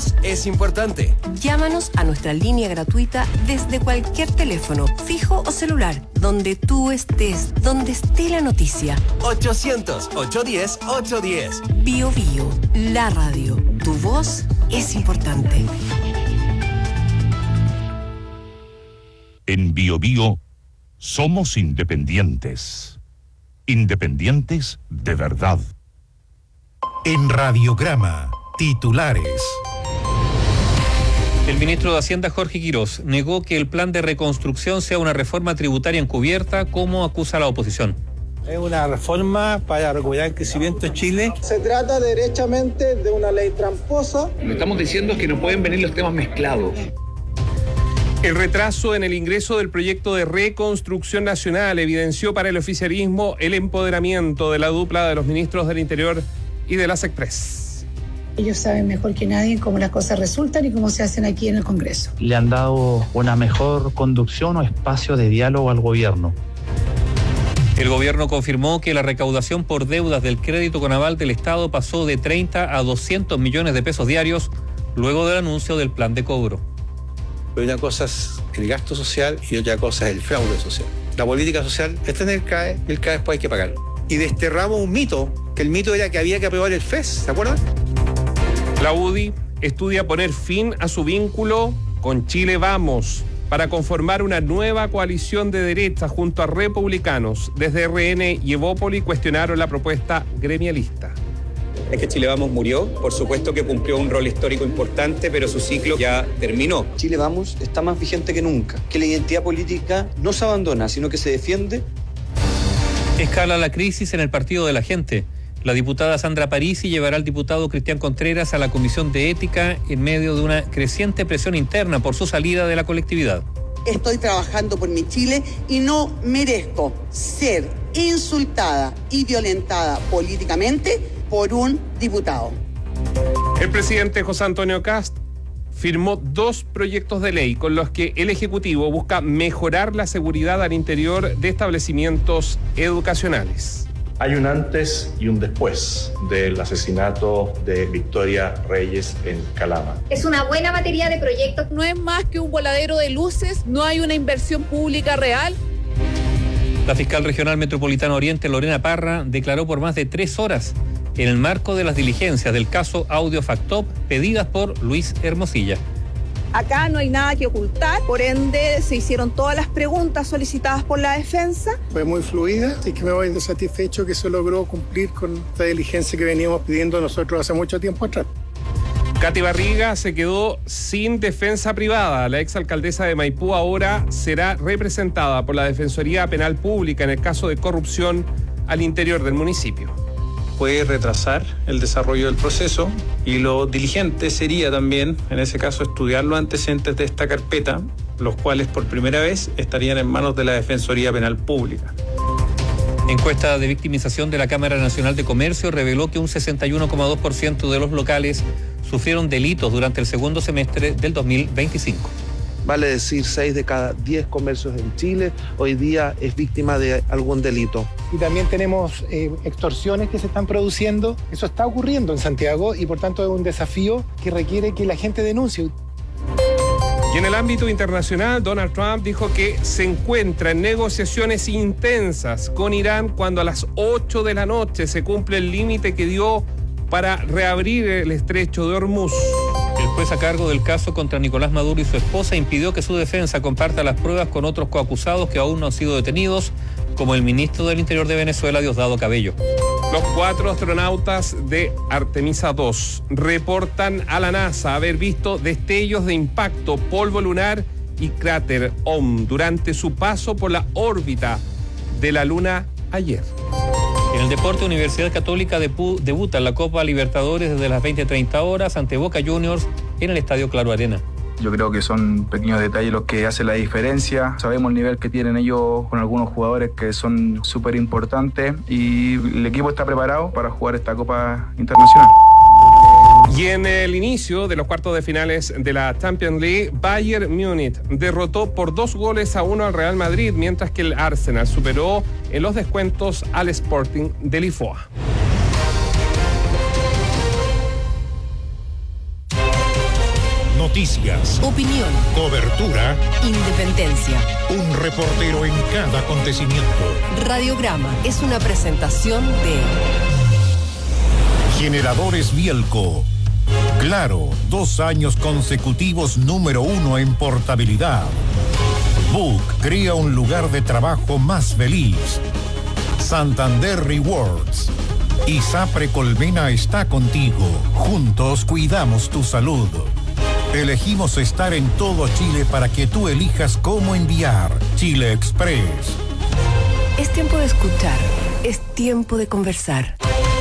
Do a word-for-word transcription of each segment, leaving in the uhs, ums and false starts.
voz es importante. Llámanos a nuestra línea gratuita desde cualquier teléfono, fijo o celular, donde tú estés, donde esté la noticia. ochocientos, ochocientos diez, ochocientos diez. Bio Bio, la radio. Tu voz es importante. En Bio Bio somos independientes. Independientes de verdad. En Radiograma, titulares. El ministro de Hacienda, Jorge Quirós, negó que el plan de reconstrucción sea una reforma tributaria encubierta, como acusa la oposición. Es una reforma para recuperar el crecimiento en Chile. Se trata derechamente de una ley tramposa. Lo que estamos diciendo es que no pueden venir los temas mezclados. El retraso en el ingreso del proyecto de reconstrucción nacional evidenció para el oficialismo el empoderamiento de la dupla de los ministros del Interior y de las Express. Ellos saben mejor que nadie cómo las cosas resultan y cómo se hacen aquí en el Congreso. Le han dado una mejor conducción o espacio de diálogo al gobierno. El gobierno confirmó que la recaudación por deudas del crédito con aval del Estado pasó de treinta a doscientos millones de pesos diarios luego del anuncio del plan de cobro. Pero una cosa es el gasto social y otra cosa es el fraude social. La política social es tener el C A E y el C A E después hay que pagarlo. Y desterramos un mito, que el mito era que había que aprobar el F E S, ¿se acuerdan? La U D I estudia poner fin a su vínculo con Chile Vamos para conformar una nueva coalición de derecha junto a republicanos. Desde R N y Evópoli cuestionaron la propuesta gremialista. Es que Chile Vamos murió, por supuesto que cumplió un rol histórico importante, pero su ciclo ya terminó. Chile Vamos está más vigente que nunca, que la identidad política no se abandona, sino que se defiende. Escala la crisis en el Partido de la Gente. La diputada Sandra Parisi llevará al diputado Cristian Contreras a la Comisión de Ética en medio de una creciente presión interna por su salida de la colectividad. Estoy trabajando por mi Chile y no merezco ser insultada y violentada políticamente por un diputado. El presidente José Antonio Kast firmó dos proyectos de ley con los que el Ejecutivo busca mejorar la seguridad al interior de establecimientos educacionales. Hay un antes y un después del asesinato de Victoria Reyes en Calama. Es una buena batería de proyectos. No es más que un voladero de luces, no hay una inversión pública real. La fiscal regional metropolitana Oriente, Lorena Parra, declaró por más de tres horas en el marco de las diligencias del caso Audio Factop pedidas por Luis Hermosilla. Acá no hay nada que ocultar, por ende se hicieron todas las preguntas solicitadas por la defensa. Fue muy fluida, así que me voy satisfecho que se logró cumplir con esta diligencia que veníamos pidiendo nosotros hace mucho tiempo atrás. Katy Barriga se quedó sin defensa privada. La exalcaldesa de Maipú ahora será representada por la Defensoría Penal Pública en el caso de corrupción al interior del municipio. Puede retrasar el desarrollo del proceso y lo diligente sería también, en ese caso, estudiar los antecedentes de esta carpeta, los cuales por primera vez estarían en manos de la Defensoría Penal Pública. Encuesta de victimización de la Cámara Nacional de Comercio reveló que un sesenta y uno coma dos por ciento de los locales sufrieron delitos durante el segundo semestre del dos mil veinticinco. Vale decir, seis de cada diez comercios en Chile hoy día es víctima de algún delito. Y también tenemos eh, extorsiones que se están produciendo. Eso está ocurriendo en Santiago y por tanto es un desafío que requiere que la gente denuncie. Y en el ámbito internacional, Donald Trump dijo que se encuentra en negociaciones intensas con Irán cuando a las ocho de la noche se cumple el límite que dio para reabrir el estrecho de Hormuz. El juez a cargo del caso contra Nicolás Maduro y su esposa impidió que su defensa comparta las pruebas con otros coacusados que aún no han sido detenidos, como el ministro del Interior de Venezuela, Diosdado Cabello. Los cuatro astronautas de Artemisa dos reportan a la NASA haber visto destellos de impacto, polvo lunar y cráter O M durante su paso por la órbita de la Luna ayer. En el deporte, Universidad Católica debuta en la Copa Libertadores desde las veinte treinta horas ante Boca Juniors en el Estadio Claro Arena. Yo creo que son pequeños detalles los que hacen la diferencia. Sabemos el nivel que tienen ellos con algunos jugadores que son súper importantes y el equipo está preparado para jugar esta Copa Internacional. Y en el inicio de los cuartos de finales de la Champions League, Bayern Múnich derrotó por dos goles a uno al Real Madrid, mientras que el Arsenal superó en los descuentos al Sporting de Lisboa. Noticias, Opinión, cobertura, independencia. un reportero en cada acontecimiento. Radiograma es una presentación de Generadores Bielco. Claro, dos años consecutivos número uno en portabilidad. Book crea un lugar de trabajo más feliz. Santander Rewards. ISAPRE Colmena está contigo. Juntos cuidamos tu salud. Elegimos estar en todo Chile para que tú elijas cómo enviar. Chile Express. Es tiempo de escuchar, es tiempo de conversar.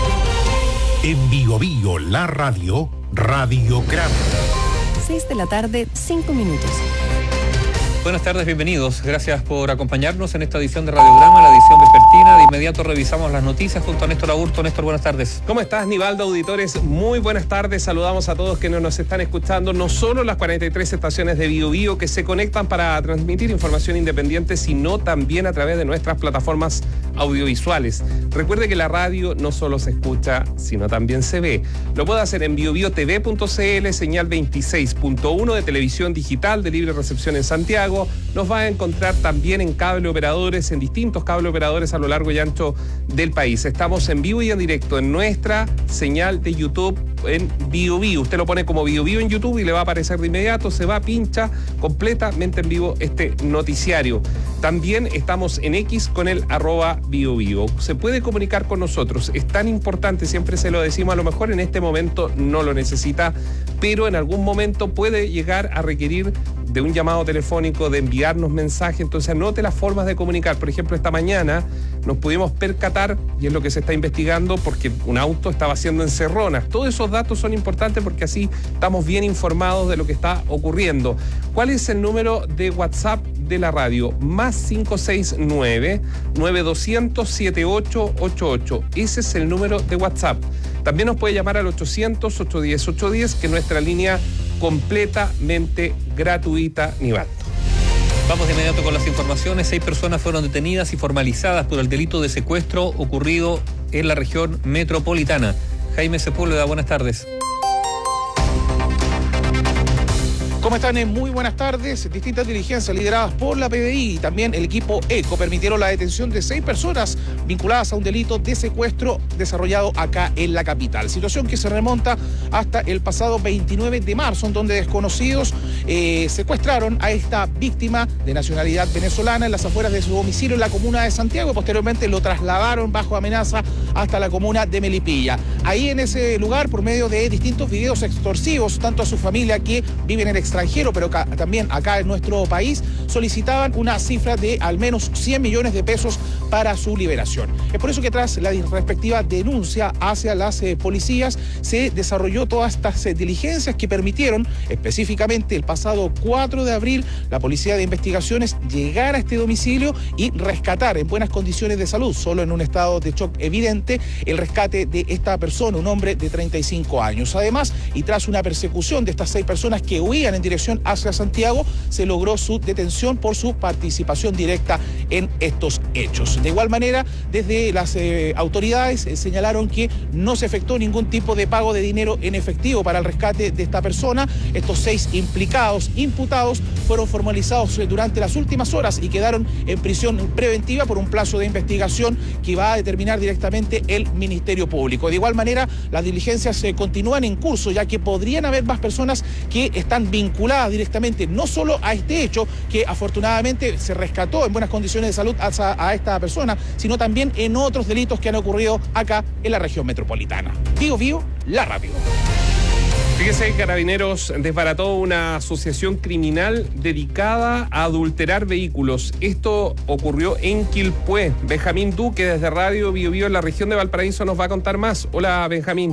En Bio Bio, la radio, Radiograma. seis de la tarde, cinco minutos. Buenas tardes, bienvenidos. Gracias por acompañarnos en esta edición de Radiograma, la edición vespertina. De inmediato revisamos las noticias junto a Néstor Aburto. Néstor, buenas tardes. ¿Cómo estás, Nivaldo? Auditores, muy buenas tardes. Saludamos a todos quienes nos están escuchando, no solo las cuarenta y tres estaciones de Bio Bio que se conectan para transmitir información independiente, sino también a través de nuestras plataformas audiovisuales. Recuerde que la radio no solo se escucha, sino también se ve. Lo puede hacer en bio bio t v punto c l, señal veintiséis punto uno de televisión digital de libre recepción en Santiago. Nos va a encontrar también en cable operadores, en distintos cable operadores a lo largo y ancho del país. Estamos en vivo y en directo en nuestra señal de YouTube en Bio Bio. Usted lo pone como Bio Bio en YouTube y le va a aparecer de inmediato, se va, pincha completamente en vivo este noticiario. También estamos en X con el arroba Bio Bio. Se puede comunicar con nosotros, es tan importante, siempre se lo decimos, a lo mejor en este momento no lo necesita, pero en algún momento puede llegar a requerir de un llamado telefónico, de enviarnos mensajes. Entonces anote las formas de comunicar. Por ejemplo, esta mañana nos pudimos percatar, y es lo que se está investigando, porque un auto estaba haciendo encerronas. Todos esos datos son importantes porque así estamos bien informados de lo que está ocurriendo. ¿Cuál es el número de WhatsApp de la radio? Más cinco seis nueve, nueve dos cero cero, siete ocho ocho ocho. Ese es el número de WhatsApp. También nos puede llamar al ochocientos, ochocientos diez, ochocientos diez, que es nuestra línea completamente gratuita, Nivaldo. Vamos de inmediato con las informaciones. Seis personas fueron detenidas y formalizadas por el delito de secuestro ocurrido en la región metropolitana. Jaime Sepúlveda, buenas tardes. ¿Cómo están? Muy buenas tardes. Distintas diligencias lideradas por la P D I y también el equipo ECO permitieron la detención de seis personas vinculadas a un delito de secuestro desarrollado acá en la capital. Situación que se remonta hasta el pasado veintinueve de marzo, en donde desconocidos eh, secuestraron a esta víctima de nacionalidad venezolana en las afueras de su domicilio en la comuna de Santiago y posteriormente lo trasladaron bajo amenaza hasta la comuna de Melipilla. Ahí en ese lugar, por medio de distintos videos extorsivos, tanto a su familia que vive en el extranjero, pero ca- también acá en nuestro país, solicitaban una cifra de al menos cien millones de pesos para su liberación. Es por eso que tras la respectiva denuncia hacia las eh, policías, se desarrolló todas estas eh, diligencias que permitieron, específicamente el pasado cuatro de abril, la Policía de Investigaciones llegar a este domicilio y rescatar en buenas condiciones de salud, solo en un estado de shock evidente, el rescate de esta persona, un hombre de treinta y cinco años. Además, y tras una persecución de estas seis personas que huían en dirección hacia Santiago, se logró su detención por su participación directa en estos hechos. De igual manera, desde las eh, autoridades eh, señalaron que no se efectuó ningún tipo de pago de dinero en efectivo para el rescate de esta persona. Estos seis implicados, imputados, fueron formalizados eh, durante las últimas horas y quedaron en prisión preventiva por un plazo de investigación que va a determinar directamente el Ministerio Público. De igual manera, las diligencias se eh, continúan en curso, ya que podrían haber más personas que están vinculadas directamente no solo a este hecho, que afortunadamente se rescató en buenas condiciones de salud a, a esta persona, sino también en otros delitos que han ocurrido acá en la región metropolitana. Bio Bio, la radio. Fíjese que Carabineros desbarató una asociación criminal dedicada a adulterar vehículos. Esto ocurrió en Quilpué. Benjamín Duque, desde Radio Bio Bio en la región de Valparaíso, nos va a contar más. Hola, Benjamín.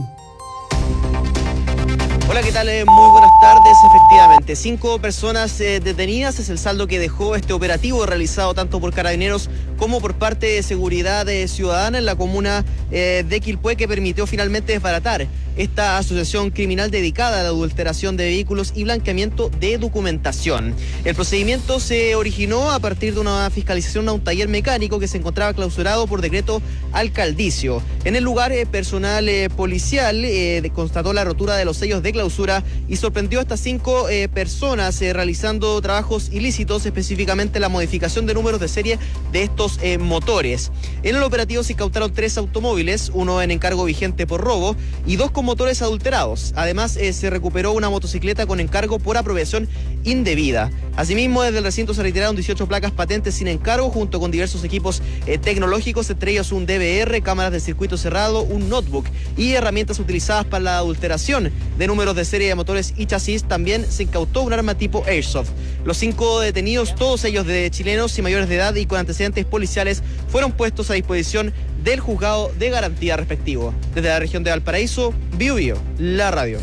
Hola, ¿qué tal? Eh, muy buenas tardes. Efectivamente, cinco personas eh, detenidas es el saldo que dejó este operativo realizado tanto por Carabineros como por parte de Seguridad eh, Ciudadana en la comuna eh, de Quilpué, que permitió finalmente desbaratar esta asociación criminal dedicada a la adulteración de vehículos y blanqueamiento de documentación. El procedimiento se originó a partir de una fiscalización a un taller mecánico que se encontraba clausurado por decreto alcaldicio. En el lugar, eh, personal eh, policial eh, constató la rotura de los sellos de clausura y sorprendió a estas cinco eh, personas eh, realizando trabajos ilícitos, específicamente la modificación de números de serie de estos eh, motores. En el operativo se incautaron tres automóviles, uno en encargo vigente por robo y dos con motores adulterados. Además, eh, se recuperó una motocicleta con encargo por apropiación indebida. Asimismo, desde el recinto se retiraron dieciocho placas patentes sin encargo, junto con diversos equipos eh, tecnológicos, entre ellos un D V R, cámaras de circuito cerrado, un notebook y herramientas utilizadas para la adulteración de números de serie de motores y chasis. También se incautó un arma tipo Airsoft. Los cinco detenidos, todos ellos de chilenos y mayores de edad y con antecedentes policiales, fueron puestos a disposición del juzgado de garantía respectivo. Desde la región de Valparaíso, Bio Bio, la radio.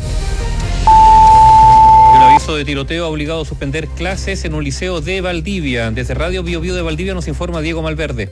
Un aviso de tiroteo ha obligado a suspender clases en un liceo de Valdivia. Desde Radio Bio Bio de Valdivia nos informa Diego Malverde.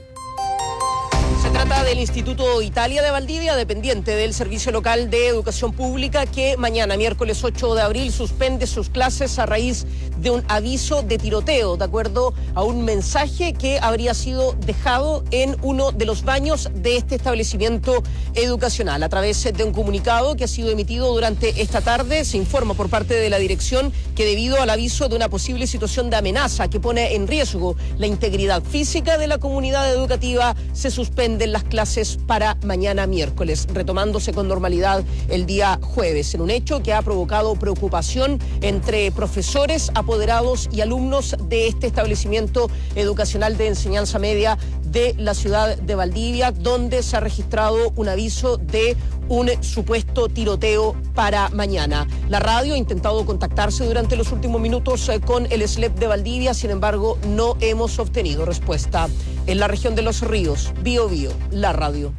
Se trata del Instituto Italia de Valdivia, dependiente del Servicio Local de Educación Pública, que mañana, miércoles ocho de abril, suspende sus clases a raíz de un aviso de tiroteo, de acuerdo a un mensaje que habría sido dejado en uno de los baños de este establecimiento educacional. A través de un comunicado que ha sido emitido durante esta tarde, se informa por parte de la dirección que debido al aviso de una posible situación de amenaza que pone en riesgo la integridad física de la comunidad educativa, se suspenden las clases para mañana miércoles, retomándose con normalidad el día jueves, en un hecho que ha provocado preocupación entre profesores, apoderados y alumnos de este establecimiento educacional de enseñanza media de la ciudad de Valdivia, donde se ha registrado un aviso de un supuesto tiroteo para mañana. La radio ha intentado contactarse durante los últimos minutos con el S L E P de Valdivia, sin embargo, no hemos obtenido respuesta. En la región de Los Ríos, Bio Bio, la radio.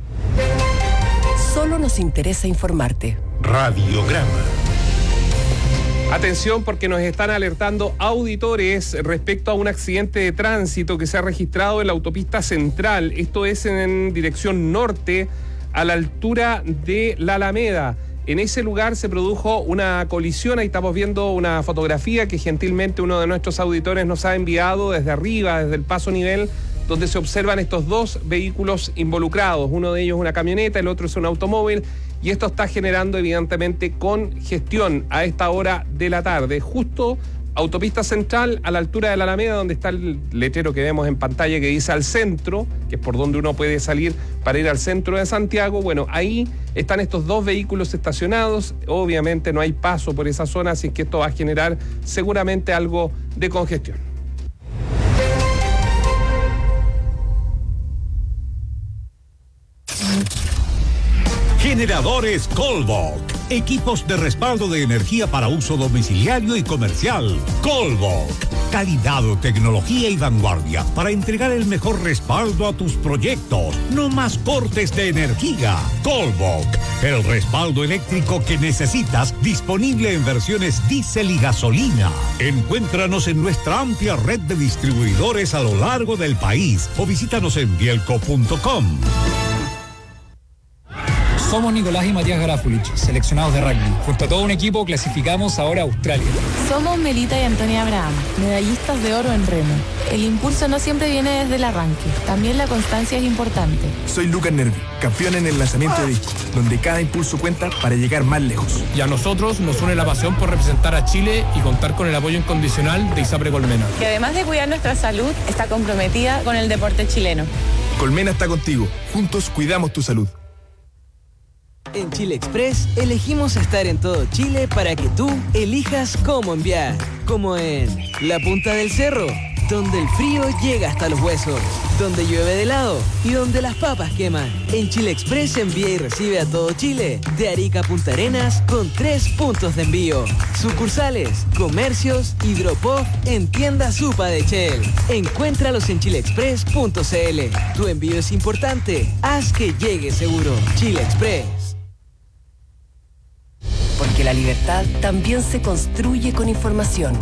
Solo nos interesa informarte. Radiograma. Atención, porque nos están alertando auditores respecto a un accidente de tránsito que se ha registrado en la autopista central. Esto es en dirección norte, a la altura de la Alameda. En ese lugar se produjo una colisión. Ahí estamos viendo una fotografía que gentilmente uno de nuestros auditores nos ha enviado desde arriba, desde el paso nivel, donde se observan estos dos vehículos involucrados. Uno de ellos es una camioneta, el otro es un automóvil, y esto está generando evidentemente congestión a esta hora de la tarde. Justo autopista central, a la altura de la Alameda, donde está el letrero que vemos en pantalla que dice al centro, que es por donde uno puede salir para ir al centro de Santiago. Bueno, ahí están estos dos vehículos estacionados. Obviamente no hay paso por esa zona, así que esto va a generar seguramente algo de congestión. Generadores Colbok. Equipos de respaldo de energía para uso domiciliario y comercial. Colbok. Calidad, tecnología y vanguardia para entregar el mejor respaldo a tus proyectos. No más cortes de energía. Colbok. El respaldo eléctrico que necesitas, disponible en versiones diésel y gasolina. Encuéntranos en nuestra amplia red de distribuidores a lo largo del país o visítanos en bielco punto com. Somos Nicolás y Matías Garafulich, seleccionados de rugby. Junto a todo un equipo clasificamos ahora a Australia. Somos Melita y Antonia Abraham, medallistas de oro en remo. El impulso no siempre viene desde el arranque, también la constancia es importante. Soy Lucas Nervi, campeón en el lanzamiento de disco, donde cada impulso cuenta para llegar más lejos. Y a nosotros nos une la pasión por representar a Chile y contar con el apoyo incondicional de ISAPRE Colmena, que además de cuidar nuestra salud, está comprometida con el deporte chileno. Colmena está contigo, juntos cuidamos tu salud. En Chile Express elegimos estar en todo Chile para que tú elijas cómo enviar. Como en la punta del cerro, donde el frío llega hasta los huesos, donde llueve de lado y donde las papas queman. En Chile Express envía y recibe a todo Chile, de Arica a Punta Arenas, con tres puntos de envío. Sucursales, comercios, hidropop en tienda Supa de Shell. Encuéntralos en chile express punto c l. Tu envío es importante, haz que llegue seguro. Chile Express. Porque la libertad también se construye con información.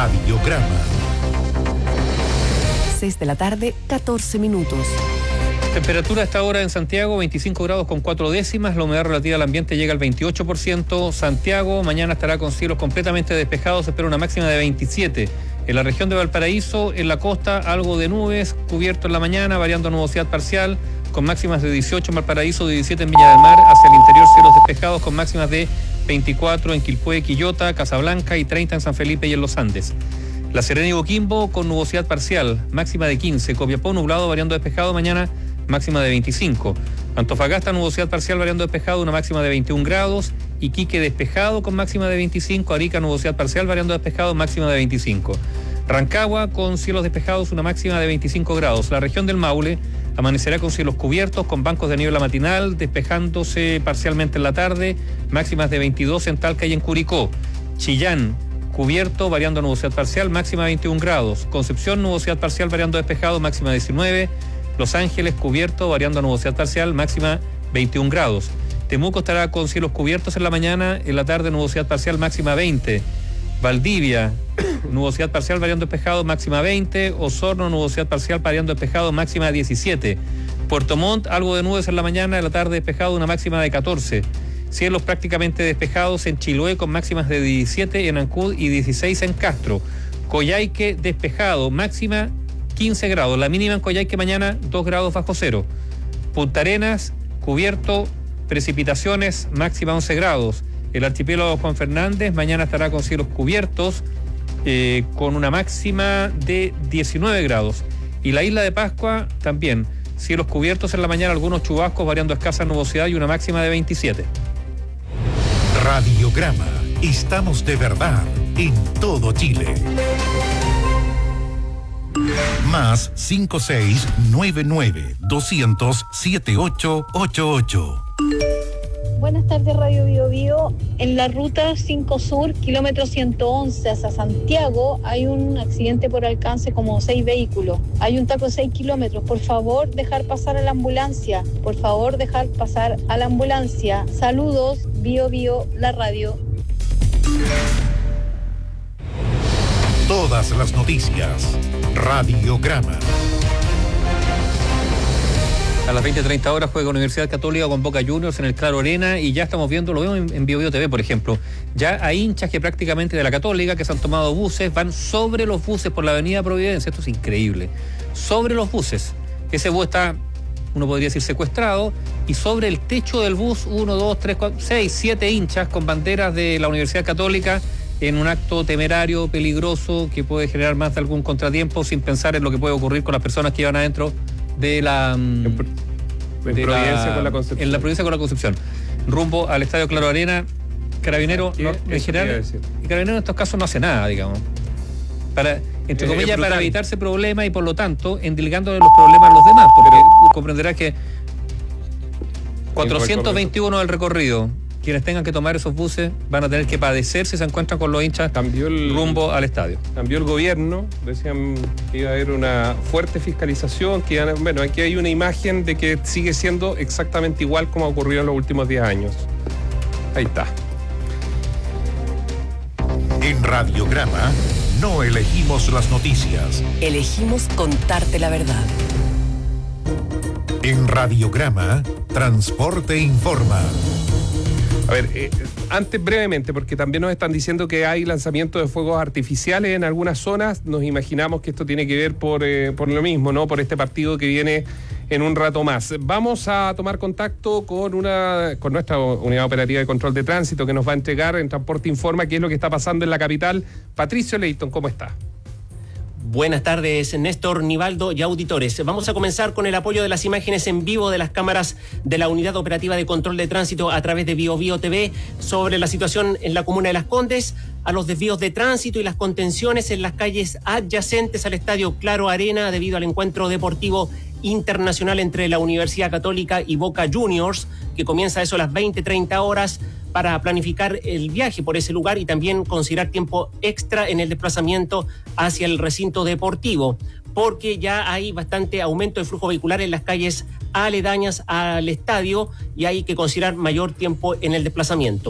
Radiograma. seis de la tarde, catorce minutos. Temperatura hasta ahora en Santiago, veinticinco grados con cuatro décimas, la humedad relativa al ambiente llega al veintiocho por ciento. Santiago mañana estará con cielos completamente despejados, se espera una máxima de veintisiete. En la región de Valparaíso, en la costa, algo de nubes, cubierto en la mañana, variando a nubosidad parcial, con máximas de dieciocho en Valparaíso, de diecisiete en Viña del Mar, hacia el interior cielos despejados con máximas de veinticuatro en Quilpué, Quillota, Casablanca y treinta en San Felipe y en los Andes. La Serena y Coquimbo con nubosidad parcial, máxima de quince. Copiapó nublado, variando despejado mañana, máxima de veinticinco. Antofagasta nubosidad parcial, variando despejado, una máxima de veintiún grados. Iquique despejado con máxima de veinticinco. Arica nubosidad parcial, variando despejado, máxima de veinticinco. Rancagua con cielos despejados, una máxima de veinticinco grados. La región del Maule amanecerá con cielos cubiertos, con bancos de niebla matinal, despejándose parcialmente en la tarde, máximas de veintidós en Talca y en Curicó. Chillán, cubierto, variando nubosidad parcial, máxima de veintiún grados. Concepción, nubosidad parcial, variando despejado, máxima de diecinueve. Los Ángeles, cubierto, variando nubosidad parcial, máxima veintiún grados. Temuco estará con cielos cubiertos en la mañana, en la tarde nubosidad parcial, máxima veinte. Valdivia, nubosidad parcial, variando despejado, máxima veinte. Osorno, nubosidad parcial, variando despejado, máxima diecisiete. Puerto Montt, algo de nubes en la mañana, en la tarde despejado, una máxima de catorce. Cielos prácticamente despejados en Chiloé con máximas de diecisiete en Ancud y dieciséis en Castro. Coyhaique despejado, máxima quince grados. La mínima en Coyhaique mañana dos grados bajo cero. Punta Arenas, cubierto, precipitaciones, máxima once grados. El archipiélago Juan Fernández mañana estará con cielos cubiertos eh, con una máxima de diecinueve grados. Y la isla de Pascua también, cielos cubiertos en la mañana, algunos chubascos variando escasa nubosidad y una máxima de veintisiete. Radiograma. Estamos de verdad en todo Chile. Más cinco seis nueve nueve doscientos setenta y ocho ochenta y ocho. Buenas tardes, Radio Bio Bio. En la ruta cinco Sur, kilómetro ciento once hacia Santiago, hay un accidente por alcance como seis vehículos. Hay un taco de seis kilómetros. Por favor, dejar pasar a la ambulancia. Por favor, dejar pasar a la ambulancia. Saludos, Bio Bio, la radio. Todas las noticias. Radiograma. A las veinte treinta horas juega Universidad Católica con Boca Juniors en el Claro Arena y ya estamos viendo, lo vemos en, en Bio Bio T V, por ejemplo. Ya hay hinchas que prácticamente de la Católica que se han tomado buses, van sobre los buses por la avenida Providencia. Esto es increíble. Sobre los buses. Ese bus está, uno podría decir, secuestrado, y sobre el techo del bus, uno, dos, tres, cuatro, seis, siete hinchas con banderas de la Universidad Católica en un acto temerario, peligroso, que puede generar más de algún contratiempo, sin pensar en lo que puede ocurrir con las personas que iban adentro de la en, de Providencia la, con la Concepción. en la Providencia con la Concepción, rumbo al Estadio Claro Arena. Carabinero no, en general, y Carabinero en estos casos no hace nada, digamos, para, entre comillas, para evitarse problemas y por lo tanto endilgándole los problemas a los demás, porque comprenderás que cuatrocientos veintiuno del recorrido, quienes tengan que tomar esos buses van a tener que padecer si se encuentran con los hinchas cambió el, rumbo al estadio. Cambió el gobierno, decían que iba a haber una fuerte fiscalización, que iban, bueno, aquí hay una imagen de que sigue siendo exactamente igual como ha ocurrido en los últimos diez años. Ahí está. En Radiograma no elegimos las noticias. Elegimos contarte la verdad. En Radiograma, Transporte Informa. A ver, eh, antes brevemente, porque también nos están diciendo que hay lanzamiento de fuegos artificiales en algunas zonas, nos imaginamos que esto tiene que ver por, eh, por lo mismo, ¿no? Por este partido que viene en un rato más. Vamos a tomar contacto con una con nuestra unidad operativa de control de tránsito que nos va a entregar en Transporte Informa qué es lo que está pasando en la capital. Patricio Leighton, ¿cómo está? Buenas tardes, Néstor, Nivaldo y auditores. Vamos a comenzar con el apoyo de las imágenes en vivo de las cámaras de la Unidad Operativa de Control de Tránsito a través de Bio Bio T V sobre la situación en la comuna de Las Condes, a los desvíos de tránsito y las contenciones en las calles adyacentes al Estadio Claro Arena debido al encuentro deportivo internacional entre la Universidad Católica y Boca Juniors, que comienza a eso a las veinte treinta horas, para planificar el viaje por ese lugar y también considerar tiempo extra en el desplazamiento hacia el recinto deportivo, porque ya hay bastante aumento de flujo vehicular en las calles aledañas al estadio y hay que considerar mayor tiempo en el desplazamiento.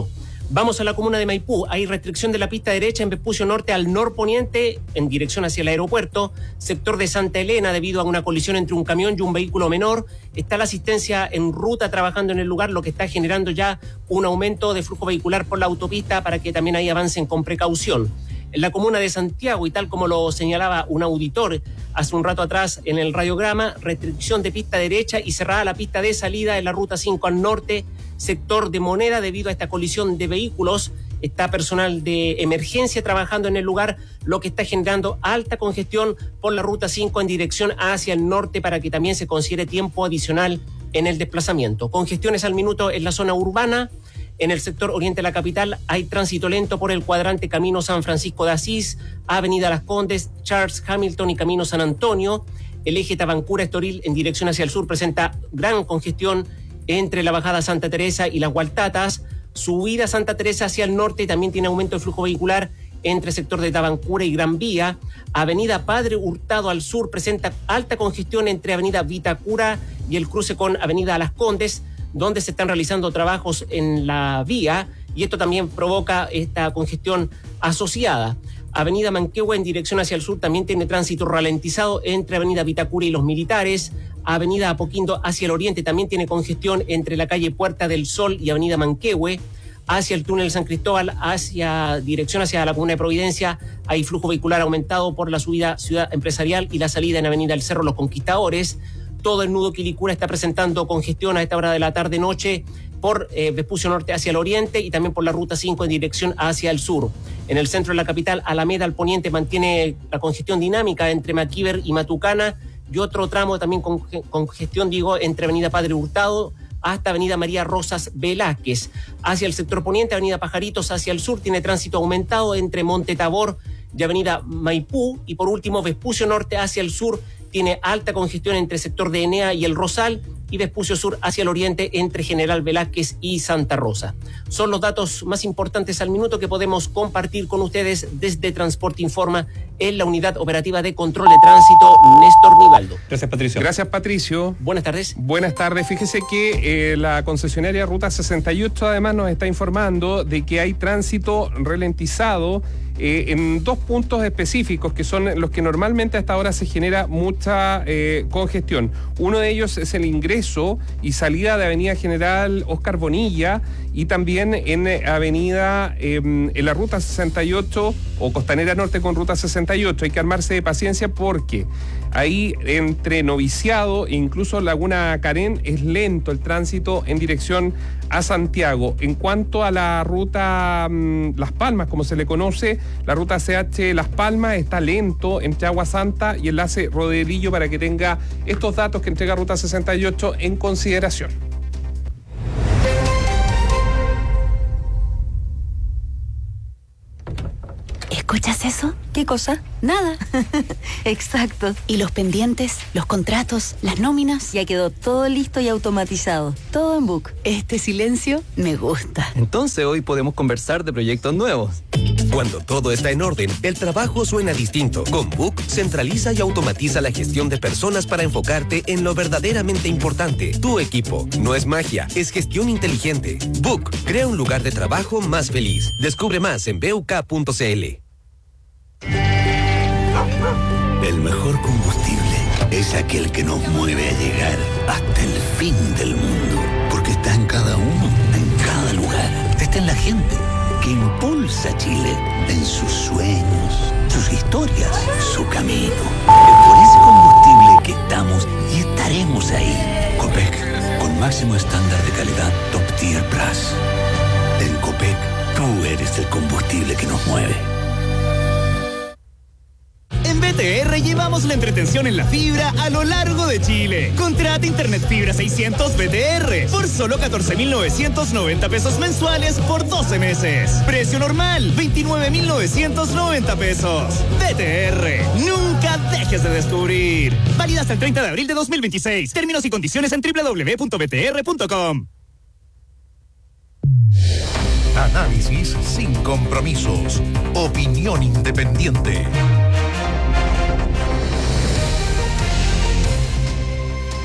Vamos a la comuna de Maipú. Hay restricción de la pista derecha en Vespucio Norte al norponiente en dirección hacia el aeropuerto. Sector de Santa Elena debido a una colisión entre un camión y un vehículo menor. Está la asistencia en ruta trabajando en el lugar, lo que está generando ya un aumento de flujo vehicular por la autopista para que también ahí avancen con precaución. En la comuna de Santiago, y tal como lo señalaba un auditor hace un rato atrás en el radiograma, restricción de pista derecha y cerrada la pista de salida en la ruta cinco al norte, sector de Moneda, debido a esta colisión de vehículos. Está personal de emergencia trabajando en el lugar, lo que está generando alta congestión por la ruta cinco en dirección hacia el norte para que también se considere tiempo adicional en el desplazamiento. Congestiones al minuto en la zona urbana. En el sector oriente de la capital hay tránsito lento por el cuadrante Camino San Francisco de Asís, Avenida Las Condes, Charles Hamilton y Camino San Antonio. El eje Tabancura-Estoril en dirección hacia el sur presenta gran congestión entre la bajada Santa Teresa y las Gualtatas. Subida Santa Teresa hacia el norte también tiene aumento de flujo vehicular entre el sector de Tabancura y Gran Vía. Avenida Padre Hurtado al sur presenta alta congestión entre Avenida Vitacura y el cruce con Avenida Las Condes, donde se están realizando trabajos en la vía, y esto también provoca esta congestión asociada. Avenida Manquehue en dirección hacia el sur también tiene tránsito ralentizado entre Avenida Vitacura y Los Militares. Avenida Apoquindo hacia el oriente también tiene congestión entre la calle Puerta del Sol y Avenida Manquehue. Hacia el túnel San Cristóbal, hacia dirección hacia la comuna de Providencia, hay flujo vehicular aumentado por la subida Ciudad Empresarial y la salida en Avenida El Cerro Los Conquistadores. Todo el nudo Quilicura está presentando congestión a esta hora de la tarde-noche por eh, Vespucio Norte hacia el oriente y también por la ruta cinco en dirección hacia el sur. En el centro de la capital, Alameda al poniente mantiene la congestión dinámica entre Maquíver y Matucana, y otro tramo también con congestión, digo, entre Avenida Padre Hurtado hasta Avenida María Rosas Velázquez. Hacia el sector poniente, Avenida Pajaritos hacia el sur tiene tránsito aumentado entre Monte Tabor y Avenida Maipú, y por último Vespucio Norte hacia el sur tiene alta congestión entre el sector de Enea y El Rosal, y Vespucio Sur hacia el oriente entre General Velázquez y Santa Rosa. Son los datos más importantes al minuto que podemos compartir con ustedes desde Transporte Informa en la Unidad Operativa de Control de Tránsito Néstor Nivaldo. Gracias, Patricio. Gracias, Patricio. Buenas tardes. Buenas tardes. Fíjese que eh, la concesionaria Ruta sesenta y ocho además nos está informando de que hay tránsito ralentizado Eh, en dos puntos específicos que son los que normalmente hasta ahora se genera mucha eh, congestión. Uno de ellos es el ingreso y salida de Avenida General Oscar Bonilla, y también en eh, Avenida, eh, en la Ruta sesenta y ocho o Costanera Norte con Ruta sesenta y ocho. Hay que armarse de paciencia porque ahí entre Noviciado e incluso Laguna Carén es lento el tránsito en dirección a Santiago. En cuanto a la ruta mmm, Las Palmas, como se le conoce, la ruta C H Las Palmas está lento entre Agua Santa y enlace Roderillo, para que tenga estos datos que entrega Ruta sesenta y ocho en consideración. ¿Escuchas eso? ¿Qué cosa? Nada. Exacto. ¿Y los pendientes, los contratos, las nóminas? Ya quedó todo listo y automatizado. Todo en Book. Este silencio me gusta. Entonces hoy podemos conversar de proyectos nuevos. Cuando todo está en orden, el trabajo suena distinto. Con Book, centraliza y automatiza la gestión de personas para enfocarte en lo verdaderamente importante. Tu equipo. No es magia, es gestión inteligente. Book, crea un lugar de trabajo más feliz. Descubre más en b u k punto c l. El mejor combustible es aquel que nos mueve a llegar hasta el fin del mundo, porque está en cada uno, en cada lugar. Está en la gente que impulsa a Chile en sus sueños, sus historias, su camino. Es por ese combustible que estamos y estaremos ahí. Copec, con máximo estándar de calidad Top Tier Plus. En Copec, tú eres el combustible que nos mueve. En B T R llevamos la entretención en la fibra a lo largo de Chile. Contrata Internet Fibra seiscientos B T R por solo catorce mil novecientos noventa pesos mensuales por doce meses. Precio normal, veintinueve mil novecientos noventa pesos. B T R, nunca dejes de descubrir. Válida hasta el treinta de abril de dos mil veintiséis. Términos y condiciones en doble u doble u doble u punto b t r punto com. Análisis sin compromisos. Opinión independiente.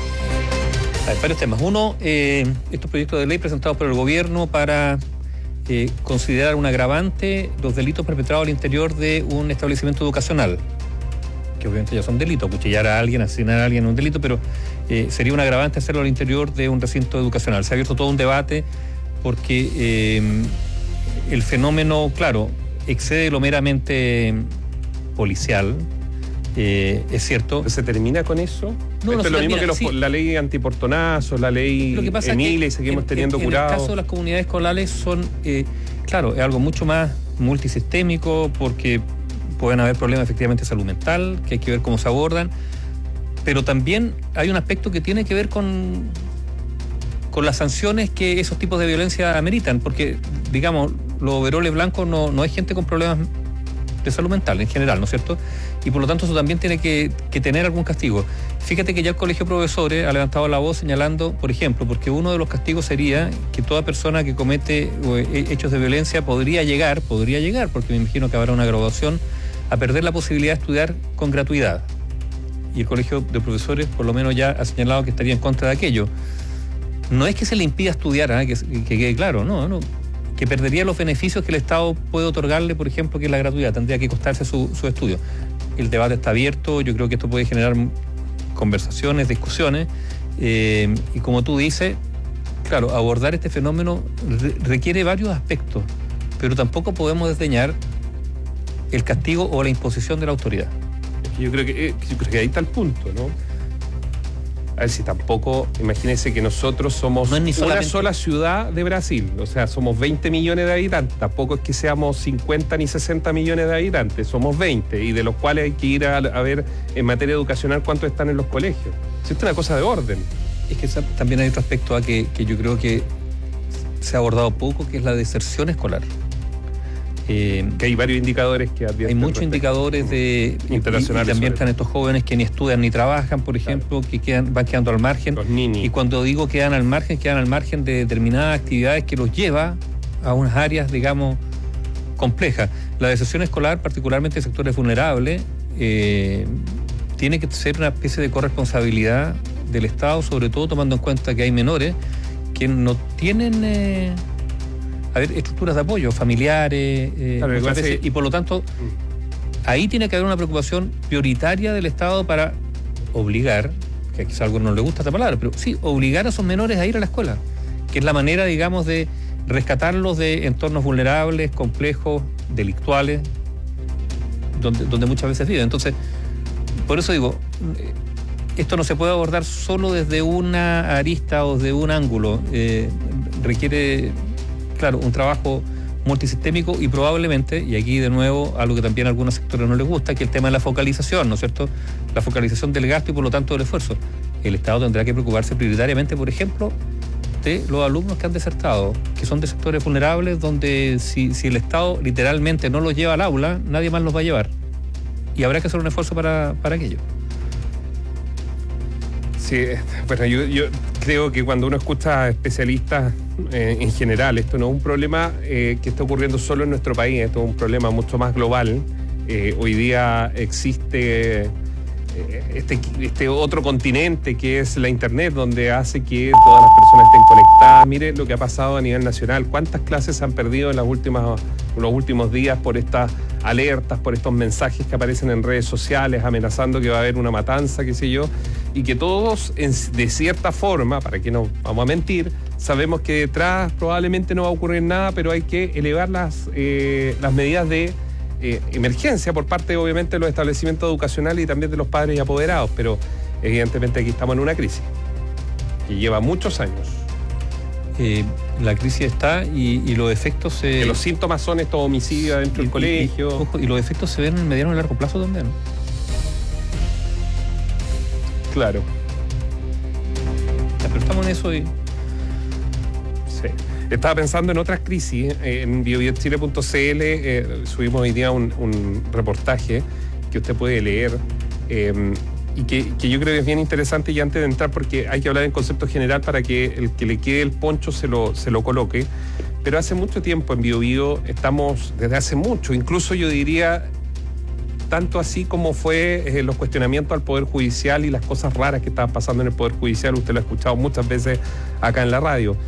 Hay varios temas. Uno, eh, estos proyectos de ley presentados por el gobierno para eh, considerar un agravante los delitos perpetrados al interior de un establecimiento educacional, que obviamente ya son delitos, cuchillar a alguien, asesinar a alguien es un delito, pero eh, sería un agravante hacerlo al interior de un recinto educacional. Se ha abierto todo un debate porque eh, el fenómeno, claro, excede lo meramente policial, eh, es cierto. ¿Se termina con eso? No, Esto no es lo termina, mismo que los, sí. la ley antiportonazos, la ley Emilia, y seguimos en, teniendo en, curados. En el caso de las comunidades escolares son, eh, claro, es algo mucho más multisistémico porque pueden haber problemas efectivamente de salud mental, que hay que ver cómo se abordan, pero también hay un aspecto que tiene que ver con, con las sanciones que esos tipos de violencia ameritan, porque, digamos, los overoles blancos no, no hay gente con problemas de salud mental en general, ¿no es cierto? Y por lo tanto eso también tiene que, que tener algún castigo. Fíjate que ya el Colegio de Profesores ha levantado la voz señalando, por ejemplo, porque uno de los castigos sería que toda persona que comete hechos de violencia podría llegar, podría llegar, porque me imagino que habrá una graduación, a perder la posibilidad de estudiar con gratuidad. Y el Colegio de Profesores por lo menos ya ha señalado que estaría en contra de aquello. No es que se le impida estudiar, ¿eh? que, que quede claro, no, no, que perdería los beneficios que el Estado puede otorgarle, por ejemplo, que es la gratuidad, tendría que costarse su, su estudio. El debate está abierto, yo creo que esto puede generar conversaciones, discusiones, eh, y como tú dices, claro, abordar este fenómeno re- requiere varios aspectos, pero tampoco podemos desdeñar el castigo o la imposición de la autoridad. Yo creo que, eh, yo creo que ahí está el punto, ¿no? A ver si tampoco, imagínense que nosotros somos no es ni solamente... una sola ciudad de Brasil, o sea, somos veinte millones de habitantes, tampoco es que seamos cincuenta ni sesenta millones de habitantes, somos veinte, y de los cuales hay que ir a, a ver en materia educacional cuántos están en los colegios. Esto es una cosa de orden. Es que también hay otro aspecto a que, que yo creo que se ha abordado poco, que es la deserción escolar. Eh, que hay varios indicadores que advierten. Hay muchos indicadores de internacionales. Y, y también están estos jóvenes que ni estudian ni trabajan, por ejemplo, claro, que quedan, van quedando al margen. Los ninis. Y cuando digo quedan al margen, quedan al margen de determinadas actividades que los lleva a unas áreas, digamos, complejas. La deserción escolar, particularmente en sectores vulnerables, eh, tiene que ser una especie de corresponsabilidad del Estado, sobre todo tomando en cuenta que hay menores que no tienen... Eh, a ver, estructuras de apoyo, familiares, eh, claro, veces, y por lo tanto, ahí tiene que haber una preocupación prioritaria del Estado para obligar, que quizá a algunos no les gusta esta palabra, pero sí, obligar a esos menores a ir a la escuela, que es la manera, digamos, de rescatarlos de entornos vulnerables, complejos, delictuales, donde, donde muchas veces viven. Entonces, por eso digo, esto no se puede abordar solo desde una arista o desde un ángulo, eh, requiere... Claro, un trabajo multisistémico y probablemente, y aquí de nuevo algo que también a algunos sectores no les gusta, que es el tema de la focalización, ¿no es cierto? La focalización del gasto y por lo tanto del esfuerzo. El Estado tendrá que preocuparse prioritariamente, por ejemplo, de los alumnos que han desertado, que son de sectores vulnerables donde si, si el Estado literalmente no los lleva al aula, nadie más los va a llevar. Y habrá que hacer un esfuerzo para, para aquello. Sí, bueno, yo, yo creo que cuando uno escucha a especialistas eh, en general, esto no es un problema eh, que está ocurriendo solo en nuestro país, esto es un problema mucho más global. Eh, hoy día existe eh, este, este otro continente que es la Internet, donde hace que todas las personas estén conectadas. Mire lo que ha pasado a nivel nacional, cuántas clases se han perdido en las últimas, en los últimos días por estas alertas, por estos mensajes que aparecen en redes sociales amenazando que va a haber una matanza, qué sé yo, y que todos, en, de cierta forma, para que no vamos a mentir, sabemos que detrás probablemente no va a ocurrir nada, pero hay que elevar las, eh, las medidas de eh, emergencia por parte, obviamente, de los establecimientos educacionales y también de los padres y apoderados, pero evidentemente aquí estamos en una crisis que lleva muchos años. Eh, la crisis está y, y los efectos se... Que los síntomas son estos homicidios dentro del colegio. Y, ojo, y los efectos se ven en mediano y largo plazo también. Claro. Ya, pero estamos en eso y... Sí. Estaba pensando en otras crisis. En bio bio chile punto c l eh, subimos hoy día un, un reportaje que usted puede leer eh, y que, que yo creo que es bien interesante, y antes de entrar, porque hay que hablar en concepto general para que el que le quede el poncho se lo, se lo coloque, pero hace mucho tiempo en Bio Bio estamos, desde hace mucho, incluso yo diría, tanto así como fue eh, los cuestionamientos al Poder Judicial y las cosas raras que estaban pasando en el Poder Judicial, usted lo ha escuchado muchas veces acá en la radio,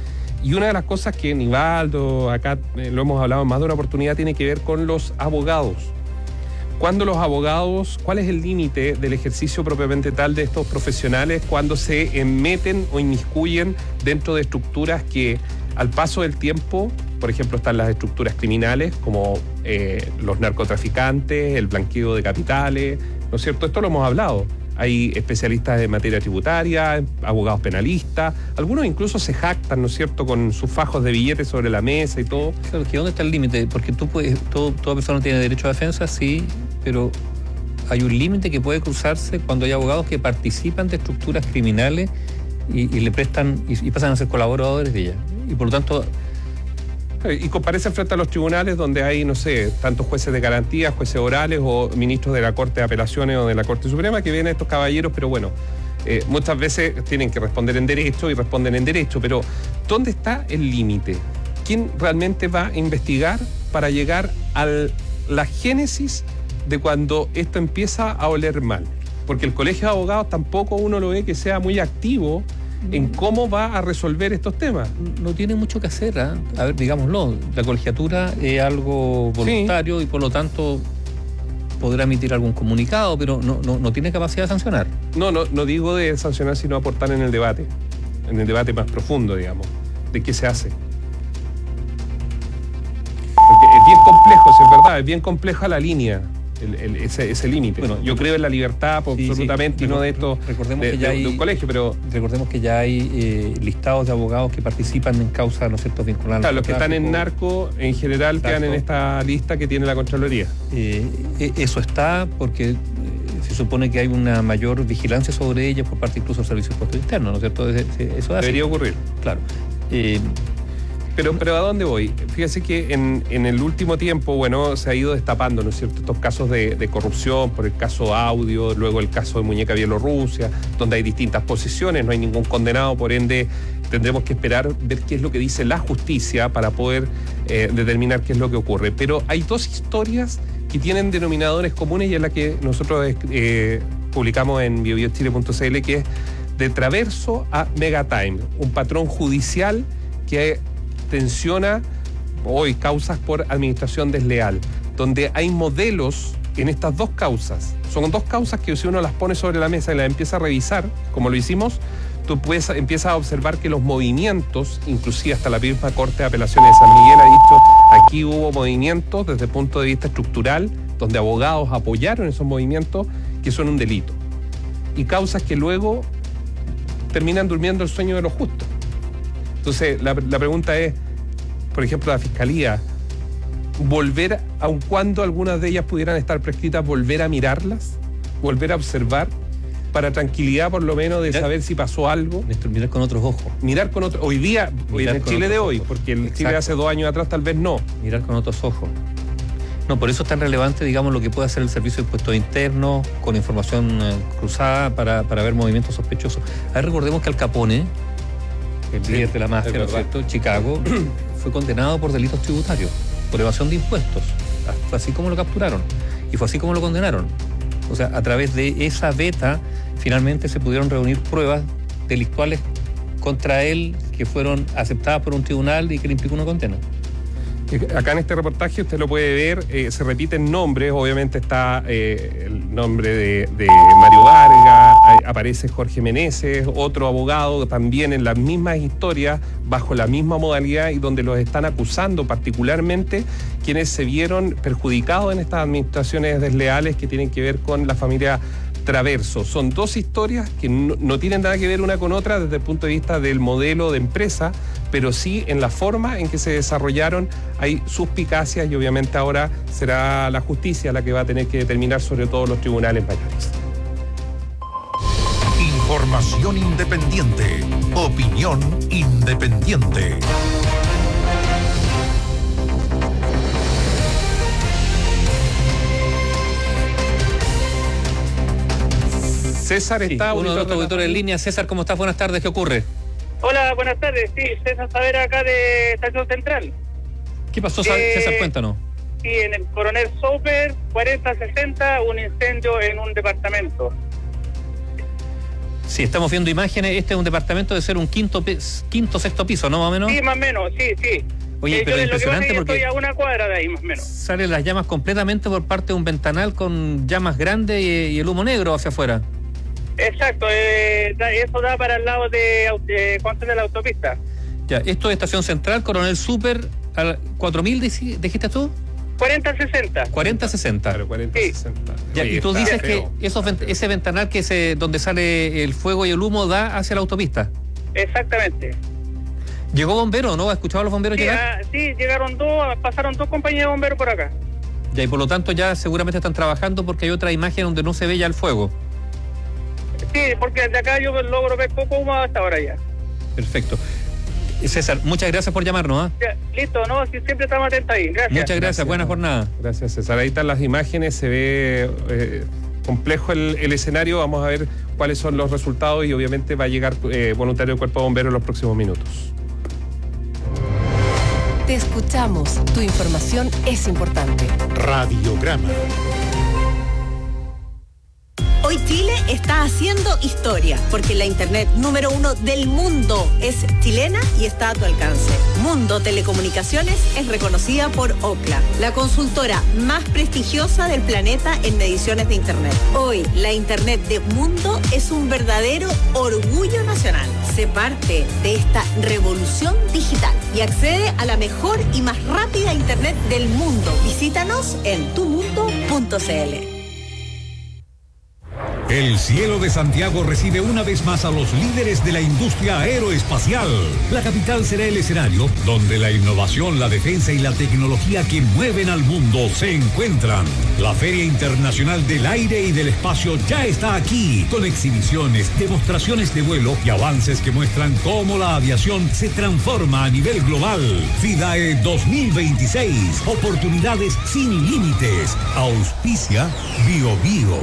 Y una de las cosas que Nivaldo, acá eh, lo hemos hablado en más de una oportunidad, tiene que ver con los abogados. ¿Cuándo los abogados, cuál es el límite del ejercicio propiamente tal de estos profesionales cuando se meten o inmiscuyen dentro de estructuras que al paso del tiempo, por ejemplo, están las estructuras criminales como eh, los narcotraficantes, el blanqueo de capitales, ¿no es cierto? Esto lo hemos hablado. Hay especialistas en materia tributaria, abogados penalistas, algunos incluso se jactan, ¿no es cierto?, con sus fajos de billetes sobre la mesa y todo. Claro, que ¿dónde está el límite? Porque tú puedes, todo, toda persona tiene derecho a defensa, sí, pero hay un límite que puede cruzarse cuando hay abogados que participan de estructuras criminales y, y le prestan y, y pasan a ser colaboradores de ellas. Y por lo tanto... Y comparecen frente a los tribunales donde hay, no sé, tantos jueces de garantía, jueces orales o ministros de la Corte de Apelaciones o de la Corte Suprema, que vienen estos caballeros, pero bueno, eh, muchas veces tienen que responder en derecho y responden en derecho, pero ¿dónde está el límite? ¿Quién realmente va a investigar para llegar a la génesis de cuando esto empieza a oler mal? Porque el Colegio de Abogados tampoco uno lo ve que sea muy activo en cómo va a resolver estos temas. No tiene mucho que hacer, ¿eh? A ver, digámoslo, la colegiatura es algo voluntario, sí, y por lo tanto podrá emitir algún comunicado, pero no, no, no tiene capacidad de sancionar. No, no, no digo de sancionar, sino aportar en el debate, en el debate más profundo, digamos, de qué se hace. Porque es bien complejo, si es verdad, es bien compleja la línea. El, el, ese, ese límite. Bueno, yo creo en la libertad sí, absolutamente sí. y no de esto recordemos de, que ya de, hay, de un colegio, pero recordemos que ya hay eh, listados de abogados que participan en causas, ¿no es cierto?, vinculadas. Claro, los que están en narco en general Exacto. quedan en esta lista que tiene la Contraloría. Eh, eso está porque eh, se supone que hay una mayor vigilancia sobre ellos por parte incluso del Servicio de Impuestos Internos, ¿no es cierto? Eso debería así. ocurrir. Claro. Eh, Pero, pero ¿a dónde voy? Fíjese que en, en el último tiempo, bueno, se ha ido destapando, ¿no es cierto?, estos casos de, de corrupción, por el caso Audio, luego el caso de Muñeca Bielorrusia, donde hay distintas posiciones, no hay ningún condenado, por ende tendremos que esperar ver qué es lo que dice la justicia para poder eh, determinar qué es lo que ocurre. Pero hay dos historias que tienen denominadores comunes y es la que nosotros eh, publicamos en bio bio chile punto c l, que es de Traverso a Megatime, un patrón judicial que tensiona hoy causas por administración desleal, donde hay modelos en estas dos causas. Son dos causas que si uno las pone sobre la mesa y las empieza a revisar, como lo hicimos, tú puedes, empiezas a observar que los movimientos, inclusive hasta la misma Corte de Apelaciones de San Miguel ha dicho, aquí hubo movimientos desde el punto de vista estructural, donde abogados apoyaron esos movimientos, que son un delito. Y causas que luego terminan durmiendo el sueño de los justos. Entonces, la, la pregunta es, por ejemplo, la Fiscalía, volver, aun cuando algunas de ellas pudieran estar prescritas, volver a mirarlas, volver a observar, para tranquilidad por lo menos de mirar, saber si pasó algo. Mirar con otros ojos. Mirar con otros, hoy día, hoy en el Chile de hoy, ojos. Porque el Exacto. Chile de hace dos años atrás tal vez no. Mirar con otros ojos. No, por eso es tan relevante, digamos, lo que puede hacer el Servicio de Impuestos Internos con información eh, cruzada para, para ver movimientos sospechosos. A ver, recordemos que Al Capone, el líder sí, de la mafia, ¿no es cierto?, Chicago, fue condenado por delitos tributarios, por evasión de impuestos. Fue así como lo capturaron y fue así como lo condenaron. O sea, a través de esa veta, finalmente se pudieron reunir pruebas delictuales contra él que fueron aceptadas por un tribunal y que le implicó una condena. Acá en este reportaje usted lo puede ver, eh, se repiten nombres, obviamente está eh, el nombre de, de Mario Vargas, eh, aparece Jorge Meneses, otro abogado también en las mismas historias, bajo la misma modalidad y donde los están acusando particularmente quienes se vieron perjudicados en estas administraciones desleales que tienen que ver con la familia Traverso. Son dos historias que no, no tienen nada que ver una con otra desde el punto de vista del modelo de empresa, pero sí en la forma en que se desarrollaron hay suspicacias y obviamente ahora será la justicia la que va a tener que determinar, sobre todo los tribunales mayores. Información independiente, opinión independiente. César está... Sí, uno de nuestros auditores en línea. César, ¿cómo estás? Buenas tardes, ¿qué ocurre? Hola, buenas tardes. Sí, César Saavedra acá de Estación Central. ¿Qué pasó, eh, César? Cuéntanos. Sí, en el Coronel Soper, cuarenta sesenta, un incendio en un departamento. Sí, estamos viendo imágenes. Este es un departamento de ser un quinto, quinto sexto piso, ¿no? Más o menos. Sí, más o menos, sí, sí. Oye, eh, pero yo, impresionante lo que porque estoy a una cuadra de ahí, más o menos. Salen las llamas completamente por parte de un ventanal con llamas grandes y, y el humo negro hacia afuera. Exacto, eh, da, eso da para el lado de, de ¿cuánto de la autopista? Ya, esto es Estación Central, Coronel Super, al cuatro mil, dijiste tú. cuarenta sesenta. cuarenta sesenta. Claro, cuarenta sesenta. Ya, Oye, y tú dices feo. que esos, ese ventanal que se, donde sale el fuego y el humo da hacia la autopista. Exactamente. ¿Llegó bombero, no? ¿Has escuchado a los bomberos Sí, llegar? ah, sí, llegaron dos, pasaron dos compañías de bomberos por acá. Ya, y por lo tanto ya seguramente están trabajando porque hay otra imagen donde no se ve ya el fuego. Sí, porque de acá yo logro ver poco humo hasta ahora ya. Perfecto. César, muchas gracias por llamarnos. ¿eh? Ya, listo, no, si siempre estamos atentos ahí. Gracias. Muchas gracias, gracias. Buena jornada. Gracias, César. Ahí están las imágenes, se ve eh, complejo el, el escenario. Vamos a ver cuáles son los resultados y obviamente va a llegar eh, voluntario del Cuerpo de Bomberos en los próximos minutos. Te escuchamos. Tu información es importante. Radiograma. Hoy Chile está haciendo historia, porque la internet número uno del mundo es chilena y está a tu alcance. Mundo Telecomunicaciones es reconocida por Ookla, la consultora más prestigiosa del planeta en mediciones de internet. Hoy, la internet de Mundo es un verdadero orgullo nacional. Sé parte de esta revolución digital y accede a la mejor y más rápida internet del mundo. Visítanos en tu mundo punto c l. El cielo de Santiago recibe una vez más a los líderes de la industria aeroespacial. La capital será el escenario donde la innovación, la defensa y la tecnología que mueven al mundo se encuentran. La Feria Internacional del Aire y del Espacio ya está aquí, con exhibiciones, demostraciones de vuelo y avances que muestran cómo la aviación se transforma a nivel global. FIDAE dos mil veintiséis, oportunidades sin límites. Auspicia Bio Bio.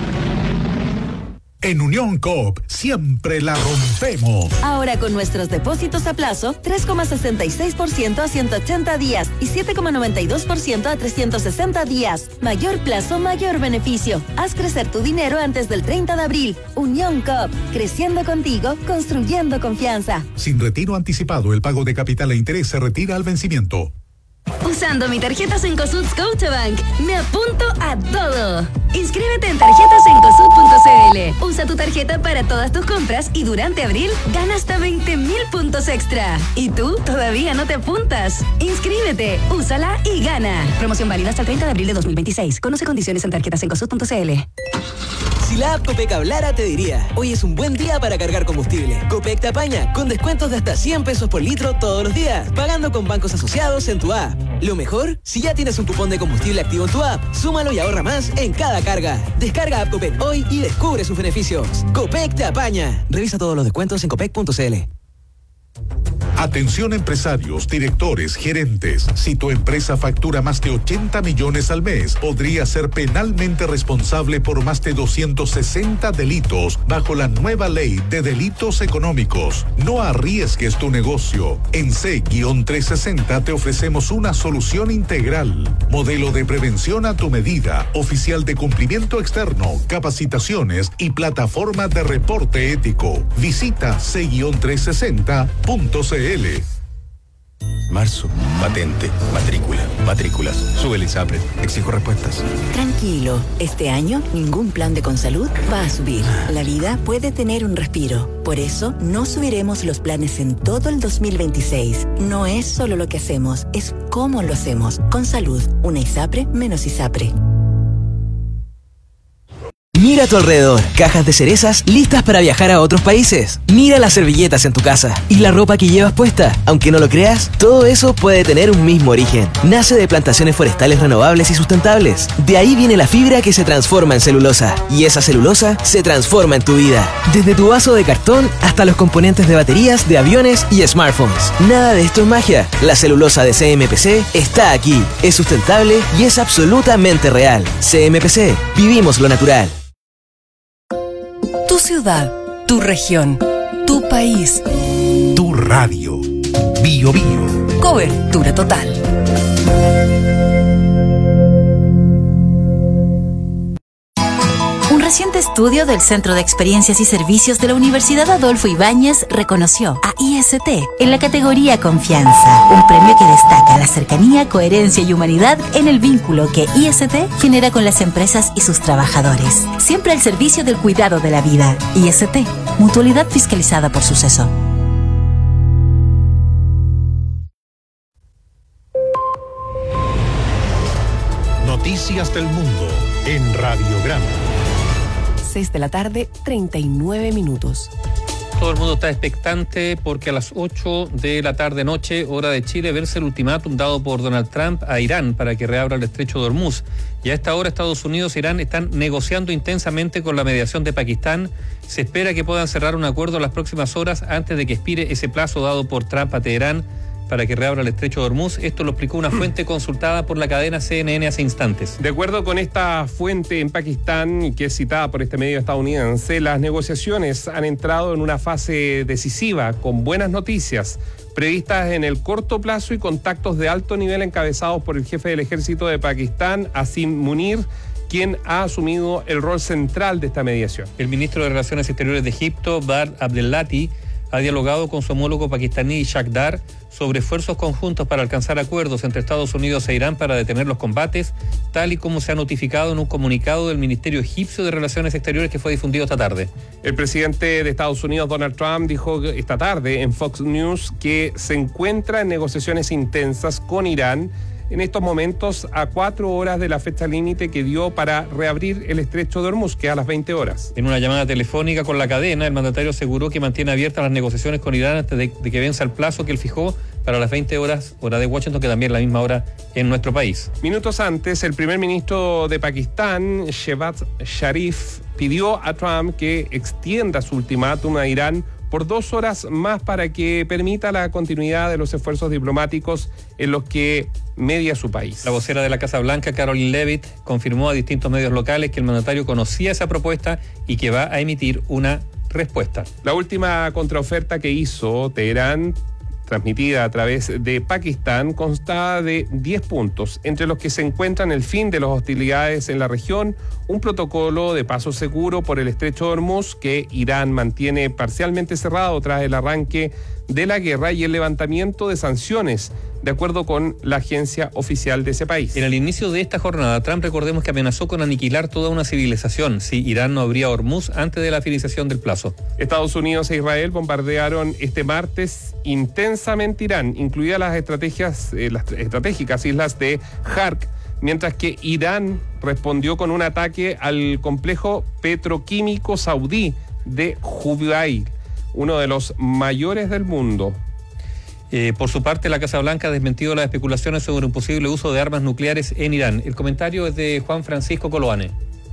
En Unión Coop siempre la rompemos. Ahora con nuestros depósitos a plazo, tres coma sesenta y seis por ciento a ciento ochenta días y siete coma noventa y dos por ciento a trescientos sesenta días. Mayor plazo, mayor beneficio. Haz crecer tu dinero antes del treinta de abril. Unión Coop, creciendo contigo, construyendo confianza. Sin retiro anticipado, el pago de capital e interés se retira al vencimiento. Usando mi tarjeta Cencosud Scotiabank, me apunto a todo. Inscríbete en tarjeta cencosud punto c l. Usa tu tarjeta para todas tus compras y durante abril gana hasta veinte mil puntos extra. ¿Y tú todavía no te apuntas? Inscríbete, úsala y gana. Promoción válida hasta el treinta de abril de dos mil veintiséis. Conoce condiciones en tarjeta cencosud punto c l. Si la app Copec hablara, te diría: hoy es un buen día para cargar combustible. Copec te apaña, con descuentos de hasta cien pesos por litro todos los días, pagando con bancos asociados en tu app. Lo mejor, si ya tienes un cupón de combustible activo en tu app, súmalo y ahorra más en cada carga. Descarga app Copec hoy y descubre sus beneficios. Copec te apaña. Revisa todos los descuentos en copec punto c l. Atención empresarios, directores, gerentes. Si tu empresa factura más de ochenta millones al mes, podría ser penalmente responsable por más de doscientos sesenta delitos bajo la nueva ley de delitos económicos. No arriesgues tu negocio. En C trescientos sesenta te ofrecemos una solución integral. Modelo de prevención a tu medida, oficial de cumplimiento externo, capacitaciones y plataforma de reporte ético. Visita C trescientos sesenta punto c l. Marzo, patente, matrícula, matrículas, sube el ISAPRE, exijo respuestas. Tranquilo, este año ningún plan de Consalud va a subir. La vida puede tener un respiro. Por eso no subiremos los planes en todo el dos mil veintiséis. No es solo lo que hacemos, es cómo lo hacemos. Consalud, una ISAPRE menos ISAPRE. Mira a tu alrededor, cajas de cerezas listas para viajar a otros países. Mira las servilletas en tu casa y la ropa que llevas puesta. Aunque no lo creas, todo eso puede tener un mismo origen. Nace de plantaciones forestales renovables y sustentables. De ahí viene la fibra que se transforma en celulosa. Y esa celulosa se transforma en tu vida. Desde tu vaso de cartón hasta los componentes de baterías de aviones y smartphones. Nada de esto es magia. La celulosa de C M P C está aquí. Es sustentable y es absolutamente real. C M P C, vivimos lo natural. Tu ciudad, tu región, tu país. Tu radio. Bio Bio. Cobertura total. Un reciente reciente estudio del Centro de Experiencias y Servicios de la Universidad Adolfo Ibáñez reconoció a I S T en la categoría Confianza, un premio que destaca la cercanía, coherencia y humanidad en el vínculo que I S T genera con las empresas y sus trabajadores, siempre al servicio del cuidado de la vida. I S T, mutualidad fiscalizada por Suceso. Noticias del Mundo en Radiograma. seis de la tarde, treinta y nueve minutos. Todo el mundo está expectante porque a las ocho de la tarde noche, hora de Chile, vence el ultimátum dado por Donald Trump a Irán para que reabra el estrecho de Hormuz. Y a esta hora Estados Unidos e Irán están negociando intensamente con la mediación de Pakistán. Se espera que puedan cerrar un acuerdo en las próximas horas antes de que expire ese plazo dado por Trump a Teherán para que reabra el estrecho de Hormuz. Esto lo explicó una fuente consultada por la cadena C N N hace instantes. De acuerdo con esta fuente en Pakistán, que es citada por este medio estadounidense, las negociaciones han entrado en una fase decisiva, con buenas noticias previstas en el corto plazo y contactos de alto nivel encabezados por el jefe del ejército de Pakistán, Asim Munir, quien ha asumido el rol central de esta mediación. El ministro de Relaciones Exteriores de Egipto, Badr Abdelati, ha dialogado con su homólogo pakistaní Ishaq Dar sobre esfuerzos conjuntos para alcanzar acuerdos entre Estados Unidos e Irán para detener los combates, tal y como se ha notificado en un comunicado del Ministerio Egipcio de Relaciones Exteriores que fue difundido esta tarde. El presidente de Estados Unidos, Donald Trump, dijo esta tarde en Fox News que se encuentra en negociaciones intensas con Irán en estos momentos a cuatro horas de la fecha límite que dio para reabrir el estrecho de Hormuz, que es a las veinte horas. En una llamada telefónica con la cadena, el mandatario aseguró que mantiene abiertas las negociaciones con Irán antes de, de que venza el plazo que él fijó para las veinte horas, hora de Washington, que también es la misma hora en nuestro país. Minutos antes, el primer ministro de Pakistán, Shehbaz Sharif, pidió a Trump que extienda su ultimátum a Irán por dos horas más para que permita la continuidad de los esfuerzos diplomáticos en los que media su país. La vocera de la Casa Blanca, Caroline Leavitt, confirmó a distintos medios locales que el mandatario conocía esa propuesta y que va a emitir una respuesta. La última contraoferta que hizo Teherán, transmitida a través de Pakistán, constaba de diez puntos, entre los que se encuentran el fin de las hostilidades en la región, un protocolo de paso seguro por el estrecho de Hormuz que Irán mantiene parcialmente cerrado tras el arranque de la guerra y el levantamiento de sanciones, de acuerdo con la agencia oficial de ese país. En el inicio de esta jornada, Trump, recordemos que amenazó con aniquilar toda una civilización si Irán no abría Hormuz antes de la finalización del plazo. Estados Unidos e Israel bombardearon este martes intensamente Irán, incluidas las estrategias, eh, las estratégicas islas de Jark, mientras que Irán respondió con un ataque al complejo petroquímico saudí de Jubail, uno de los mayores del mundo. Eh, por su parte, la Casa Blanca ha desmentido las especulaciones sobre un posible uso de armas nucleares en Irán. El comentario es de Juan Francisco Coloane.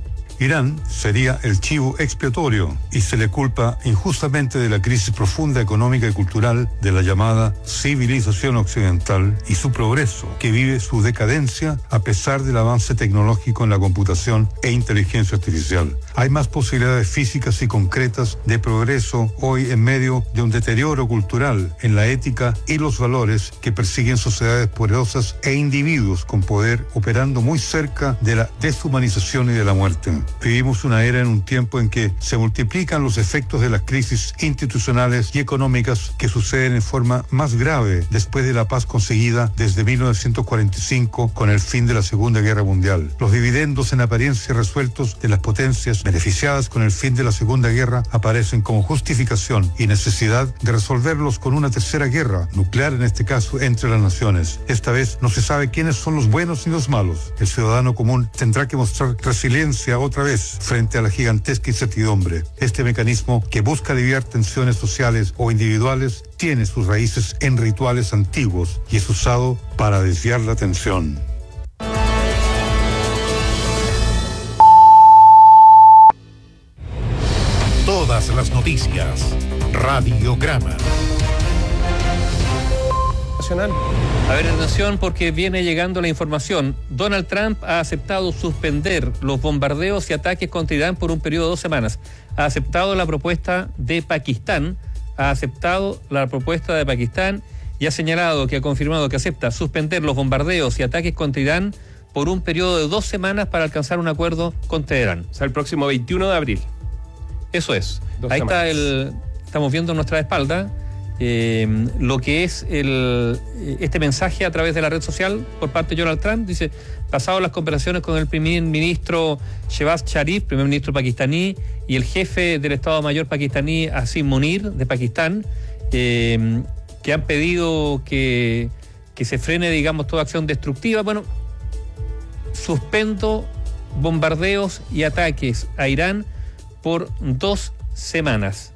Irán sería el chivo expiatorio y se le culpa injustamente de la crisis profunda económica y cultural de la llamada civilización occidental y su progreso, que vive su decadencia a pesar del avance tecnológico en la computación e inteligencia artificial. Hay más posibilidades físicas y concretas de progreso hoy en medio de un deterioro cultural en la ética y los valores que persiguen sociedades poderosas e individuos con poder operando muy cerca de la deshumanización y de la muerte. Vivimos una era en un tiempo en que se multiplican los efectos de las crisis institucionales y económicas que suceden en forma más grave después de la paz conseguida desde mil novecientos cuarenta y cinco con el fin de la Segunda Guerra Mundial. Los dividendos en apariencia resueltos de las potencias beneficiadas con el fin de la Segunda Guerra aparecen como justificación y necesidad de resolverlos con una tercera guerra, nuclear en este caso, entre las naciones. Esta vez no se sabe quiénes son los buenos ni los malos. El ciudadano común tendrá que mostrar resiliencia otra vez frente a la gigantesca incertidumbre. Este mecanismo, que busca aliviar tensiones sociales o individuales, tiene sus raíces en rituales antiguos y es usado para desviar la atención. Todas las noticias. Radiograma. A ver, atención, porque viene llegando la información. Donald Trump ha aceptado suspender los bombardeos y ataques contra Irán por un periodo de dos semanas. Ha aceptado la propuesta de Pakistán, ha aceptado la propuesta de Pakistán y ha señalado que ha confirmado que acepta suspender los bombardeos y ataques contra Irán por un periodo de dos semanas para alcanzar un acuerdo con Teherán. O sea, el próximo veintiuno de abril. Eso es. Dos Ahí semanas. está el... Estamos viendo en nuestra espalda eh, lo que es el, este mensaje a través de la red social por parte de Donald Trump. Dice, pasado las conversaciones con el primer ministro Shehbaz Sharif, primer ministro pakistaní, y el jefe del Estado Mayor pakistaní, Asim Munir, de Pakistán, eh, que han pedido que, que se frene, digamos, toda acción destructiva. Bueno, suspendo bombardeos y ataques a Irán por dos semanas.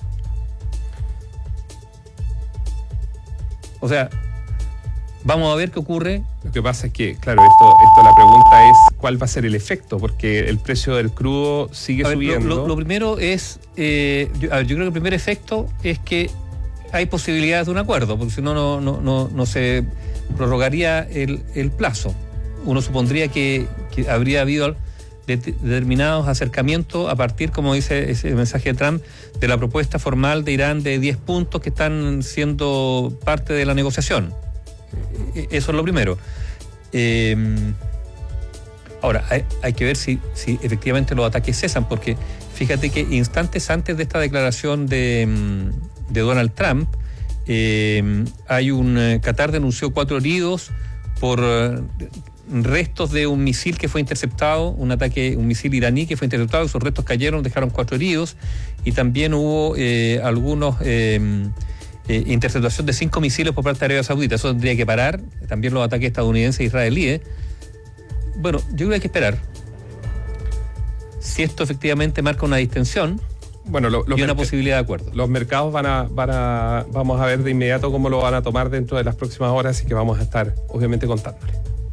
O sea, vamos a ver qué ocurre. Lo que pasa es que, claro, esto, esto la pregunta es cuál va a ser el efecto, porque el precio del crudo sigue A ver, subiendo. Lo, lo, lo primero es, eh, yo, a ver, yo creo que el primer efecto es que hay posibilidades de un acuerdo, porque si no, no, no, no, no se prorrogaría el, el plazo. Uno supondría que, que habría habido determinados acercamientos a partir, como dice ese mensaje de Trump, de la propuesta formal de Irán de diez puntos que están siendo parte de la negociación. Eso es lo primero. Eh, ahora, hay, hay que ver si, si efectivamente los ataques cesan, porque fíjate que instantes antes de esta declaración de, de Donald Trump, eh, hay un... Qatar denunció cuatro heridos por restos de un misil que fue interceptado, un ataque, un misil iraní que fue interceptado, esos restos cayeron, dejaron cuatro heridos, y también hubo eh, algunos eh, eh, interceptación de cinco misiles por parte de Arabia Saudita. Eso tendría que parar, también los ataques estadounidenses e israelíes. Bueno, yo creo que hay que esperar si esto efectivamente marca una distensión. Bueno, lo, lo y una merc- posibilidad de acuerdo. Los mercados van a, van a, vamos a ver de inmediato cómo lo van a tomar dentro de las próximas horas, y que vamos a estar obviamente contándole.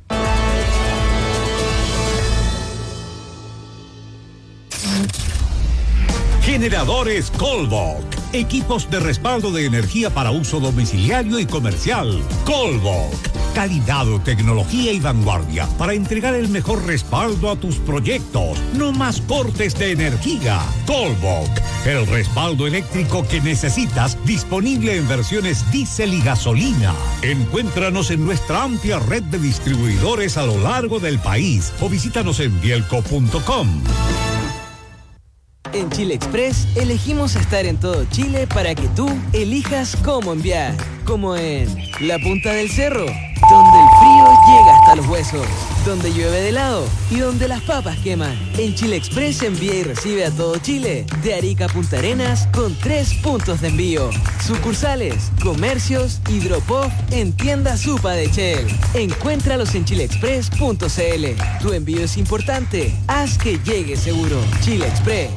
Generadores Colbok. Equipos de respaldo de energía para uso domiciliario y comercial. Colbok. Calidad, tecnología y vanguardia para entregar el mejor respaldo a tus proyectos. No más cortes de energía. Colbok. El respaldo eléctrico que necesitas, disponible en versiones diésel y gasolina. Encuéntranos en nuestra amplia red de distribuidores a lo largo del país o visítanos en bielco punto com. En Chile Express elegimos estar en todo Chile para que tú elijas cómo enviar. Como en la punta del cerro, donde el frío llega hasta los huesos, donde llueve de helado y donde las papas queman. En Chile Express envía y recibe a todo Chile, de Arica a Punta Arenas, con tres puntos de envío. Sucursales, comercios y drop-off en tiendas Supa de Shell. Encuéntralos en chile express punto c l. Tu envío es importante, haz que llegue seguro. Chile Express.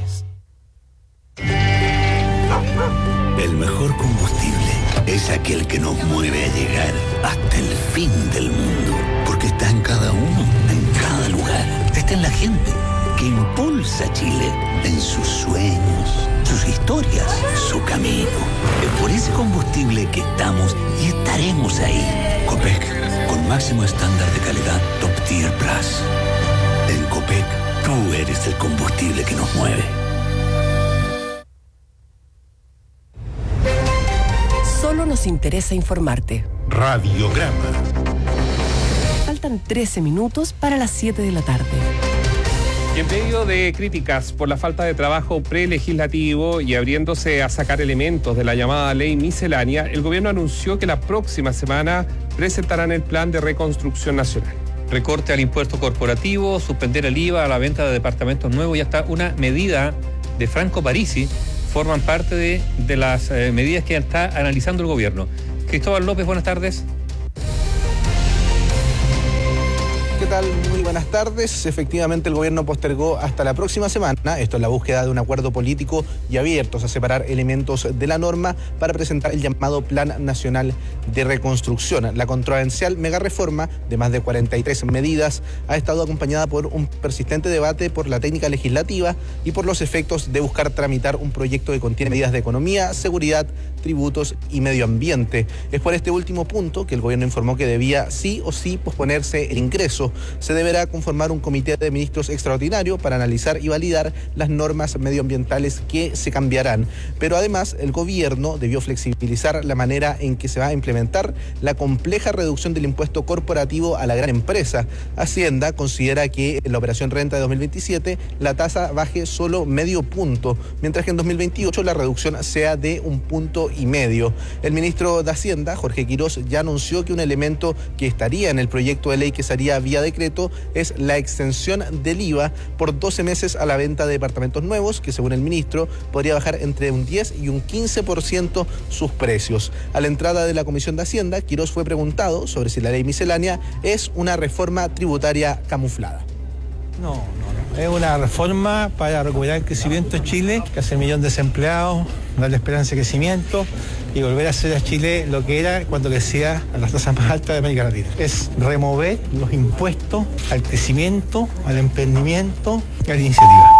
El mejor combustible es aquel que nos mueve a llegar hasta el fin del mundo. Porque está en cada uno, en cada lugar. Está en la gente que impulsa a Chile en sus sueños, sus historias, su camino. Es por ese combustible que estamos y estaremos ahí. Copec, con máximo estándar de calidad Top Tier Plus. En Copec, tú eres el combustible que nos mueve. Solo nos interesa informarte. Radiograma. Faltan trece minutos para las siete de la tarde. Y en medio de críticas por la falta de trabajo prelegislativo y abriéndose a sacar elementos de la llamada ley miscelánea, el gobierno anunció que la próxima semana presentarán el plan de reconstrucción nacional. Recorte al impuesto corporativo, suspender el I V A a la venta de departamentos nuevos y hasta una medida de Franco Parisi forman parte de, de las eh, medidas que está analizando el gobierno. Cristóbal López, buenas tardes. ¿Qué tal? Muy buenas tardes. Efectivamente, el gobierno postergó hasta la próxima semana, esto en la búsqueda de un acuerdo político y abiertos a separar elementos de la norma para presentar el llamado Plan Nacional de Reconstrucción. La controversial mega reforma de más de cuarenta y tres medidas ha estado acompañada por un persistente debate por la técnica legislativa y por los efectos de buscar tramitar un proyecto que contiene medidas de economía, seguridad, tributos y medio ambiente. Es por este último punto que el gobierno informó que debía sí o sí posponerse el ingreso veintiocho. Se deberá conformar un comité de ministros extraordinario para analizar y validar las normas medioambientales que se cambiarán. Pero además, el gobierno debió flexibilizar la manera en que se va a implementar la compleja reducción del impuesto corporativo a la gran empresa. Hacienda considera que en la operación renta de dos mil veintisiete la tasa baje solo medio punto, mientras que en dos mil veintiocho la reducción sea de un punto y medio. El ministro de Hacienda, Jorge Quirós, ya anunció que un elemento que estaría en el proyecto de ley que se haría vía decreto es la extensión del I V A por doce meses a la venta de departamentos nuevos, que según el ministro podría bajar entre un diez y un quince por ciento sus precios. A la entrada de la Comisión de Hacienda, Quirós fue preguntado sobre si la ley miscelánea es una reforma tributaria camuflada. No, no, no. Es una reforma para recuperar el crecimiento en Chile, que hace un millón de desempleados, darle esperanza de crecimiento y volver a hacer a Chile lo que era cuando crecía a las tasas más altas de América Latina. Es remover los impuestos al crecimiento, al emprendimiento y a la iniciativa.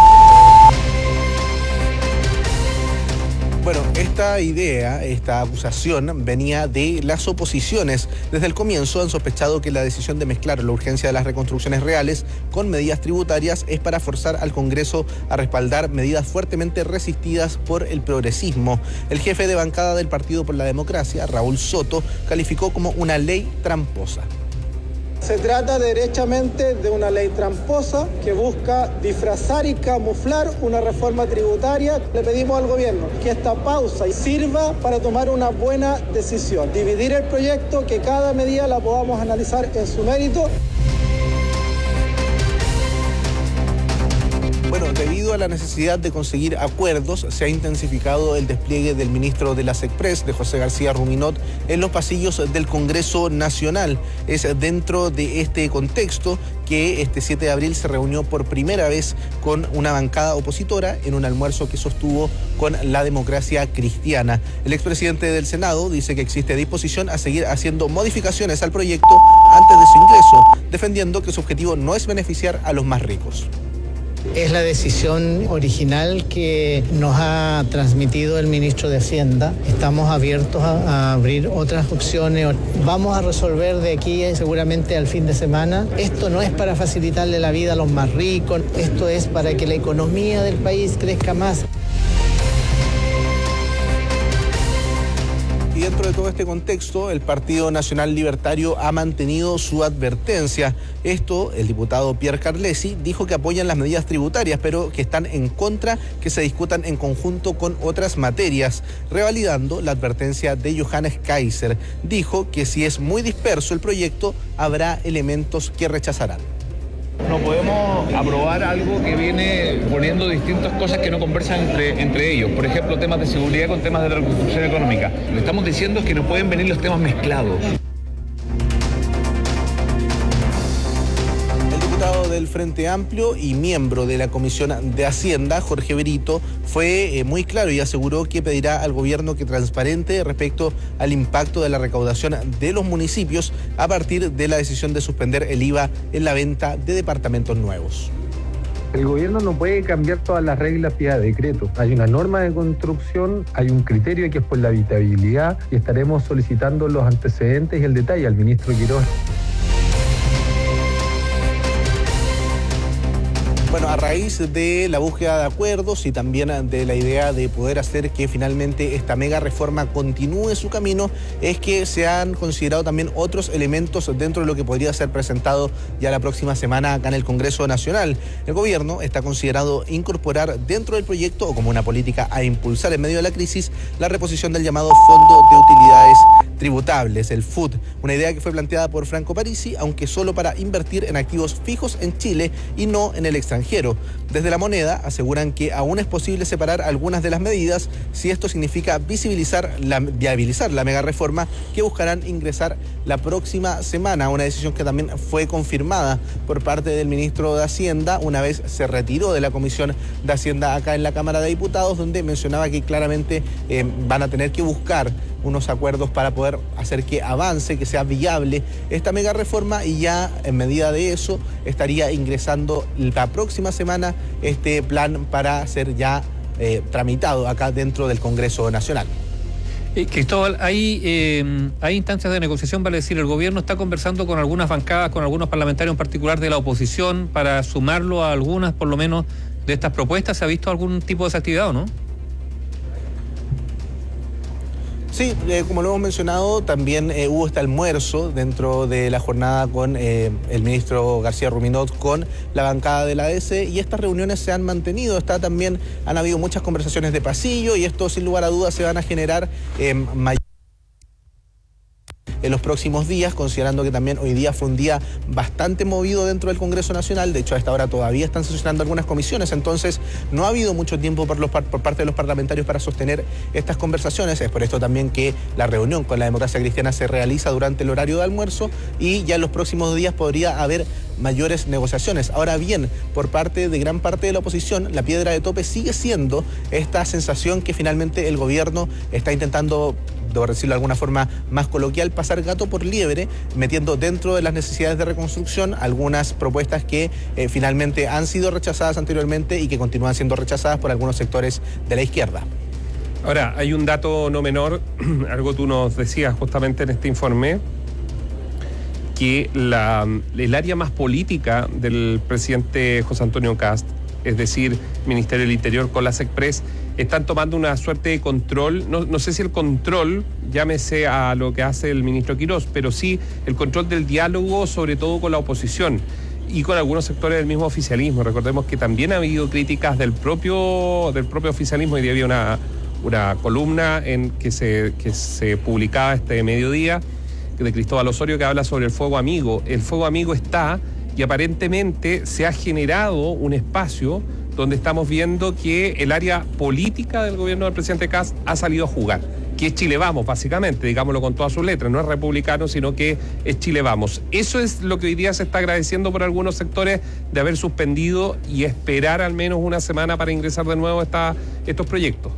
Bueno, esta idea, esta acusación venía de las oposiciones. Desde el comienzo han sospechado que la decisión de mezclar la urgencia de las reconstrucciones reales con medidas tributarias es para forzar al Congreso a respaldar medidas fuertemente resistidas por el progresismo. El jefe de bancada del Partido por la Democracia, Raúl Soto, calificó como una ley tramposa. Se trata derechamente de una ley tramposa que busca disfrazar y camuflar una reforma tributaria. Le pedimos al gobierno que esta pausa sirva para tomar una buena decisión, dividir el proyecto, que cada medida la podamos analizar en su mérito. Bueno, debido a la necesidad de conseguir acuerdos, se ha intensificado el despliegue del ministro de la SECPRES, de José García Ruminot, en los pasillos del Congreso Nacional. Es dentro de este contexto que este siete de abril se reunió por primera vez con una bancada opositora en un almuerzo que sostuvo con la Democracia Cristiana. El expresidente del Senado dice que existe disposición a seguir haciendo modificaciones al proyecto antes de su ingreso, defendiendo que su objetivo no es beneficiar a los más ricos. Es la decisión original que nos ha transmitido el ministro de Hacienda. Estamos abiertos a, a abrir otras opciones. Vamos a resolver de aquí seguramente al fin de semana. Esto no es para facilitarle la vida a los más ricos, esto es para que la economía del país crezca más. Y dentro de todo este contexto, el Partido Nacional Libertario ha mantenido su advertencia. Esto, el diputado Pierre Carlesi dijo que apoyan las medidas tributarias, pero que están en contra que se discutan en conjunto con otras materias, revalidando la advertencia de Johannes Kaiser. Dijo que si es muy disperso el proyecto, habrá elementos que rechazarán. No podemos aprobar algo que viene poniendo distintas cosas que no conversan entre, entre ellos. Por ejemplo, temas de seguridad con temas de reconstrucción económica. Lo que estamos diciendo es que no pueden venir los temas mezclados. Del Frente Amplio y miembro de la Comisión de Hacienda, Jorge Brito, fue eh, muy claro y aseguró que pedirá al gobierno que transparente respecto al impacto de la recaudación de los municipios a partir de la decisión de suspender el I V A en la venta de departamentos nuevos. El gobierno no puede cambiar todas las reglas vía decreto. Hay una norma de construcción, hay un criterio que es por la habitabilidad y estaremos solicitando los antecedentes y el detalle al ministro Quirós. Bueno, a raíz de la búsqueda de acuerdos y también de la idea de poder hacer que finalmente esta mega reforma continúe su camino, es que se han considerado también otros elementos dentro de lo que podría ser presentado ya la próxima semana acá en el Congreso Nacional. El gobierno está considerado incorporar dentro del proyecto, o como una política a impulsar en medio de la crisis, la reposición del llamado Fondo de Utilidades Tributables, el F U T, una idea que fue planteada por Franco Parisi, aunque solo para invertir en activos fijos en Chile y no en el extranjero. Desde la moneda aseguran que aún es posible separar algunas de las medidas si esto significa visibilizar la, viabilizar la mega reforma que buscarán ingresar la próxima semana, una decisión que también fue confirmada por parte del ministro de Hacienda una vez se retiró de la Comisión de Hacienda acá en la Cámara de Diputados, donde mencionaba que claramente eh, van a tener que buscar unos acuerdos para poder hacer que avance, que sea viable esta mega reforma, y ya en medida de eso estaría ingresando la próxima semana este plan para ser ya eh, tramitado acá dentro del Congreso Nacional. Eh, Cristóbal, hay, eh, hay instancias de negociación, vale decir, el gobierno está conversando con algunas bancadas, con algunos parlamentarios en particular de la oposición, para sumarlo a algunas, por lo menos, de estas propuestas. ¿Se ha visto algún tipo de esa actividad o no? Sí, eh, como lo hemos mencionado, también eh, hubo este almuerzo dentro de la jornada con eh, el ministro García Ruminot, con la bancada de la A D C, y estas reuniones se han mantenido. Está también, han habido muchas conversaciones de pasillo, y esto sin lugar a dudas se van a generar eh, mayor en los próximos días, considerando que también hoy día fue un día bastante movido dentro del Congreso Nacional. De hecho, a esta hora todavía están sesionando algunas comisiones, entonces no ha habido mucho tiempo por, los, por parte de los parlamentarios para sostener estas conversaciones. Es por esto también que la reunión con la Democracia Cristiana se realiza durante el horario de almuerzo, y ya en los próximos días podría haber mayores negociaciones. Ahora bien, por parte de gran parte de la oposición, la piedra de tope sigue siendo esta sensación que finalmente el gobierno está intentando, debo decirlo de alguna forma más coloquial, pasar gato por liebre, metiendo dentro de las necesidades de reconstrucción algunas propuestas que eh, finalmente han sido rechazadas anteriormente y que continúan siendo rechazadas por algunos sectores de la izquierda. Ahora, hay un dato no menor, algo tú nos decías justamente en este informe, que la, el área más política del presidente José Antonio Kast, es decir, Ministerio del Interior con la SECPRES, están tomando una suerte de control, no, no sé si el control, llámese a lo que hace el ministro Quirós, pero sí el control del diálogo, sobre todo con la oposición y con algunos sectores del mismo oficialismo. Recordemos que también ha habido críticas del propio, del propio oficialismo, y había una, una columna en que se, que se publicaba este mediodía, de Cristóbal Osorio, que habla sobre el fuego amigo. El fuego amigo está, y aparentemente se ha generado un espacio donde estamos viendo que el área política del gobierno del presidente Kast ha salido a jugar, que es Chile Vamos, básicamente, digámoslo con todas sus letras, no es republicano, sino que es Chile Vamos. Eso es lo que hoy día se está agradeciendo por algunos sectores, de haber suspendido y esperar al menos una semana para ingresar de nuevo esta, estos proyectos.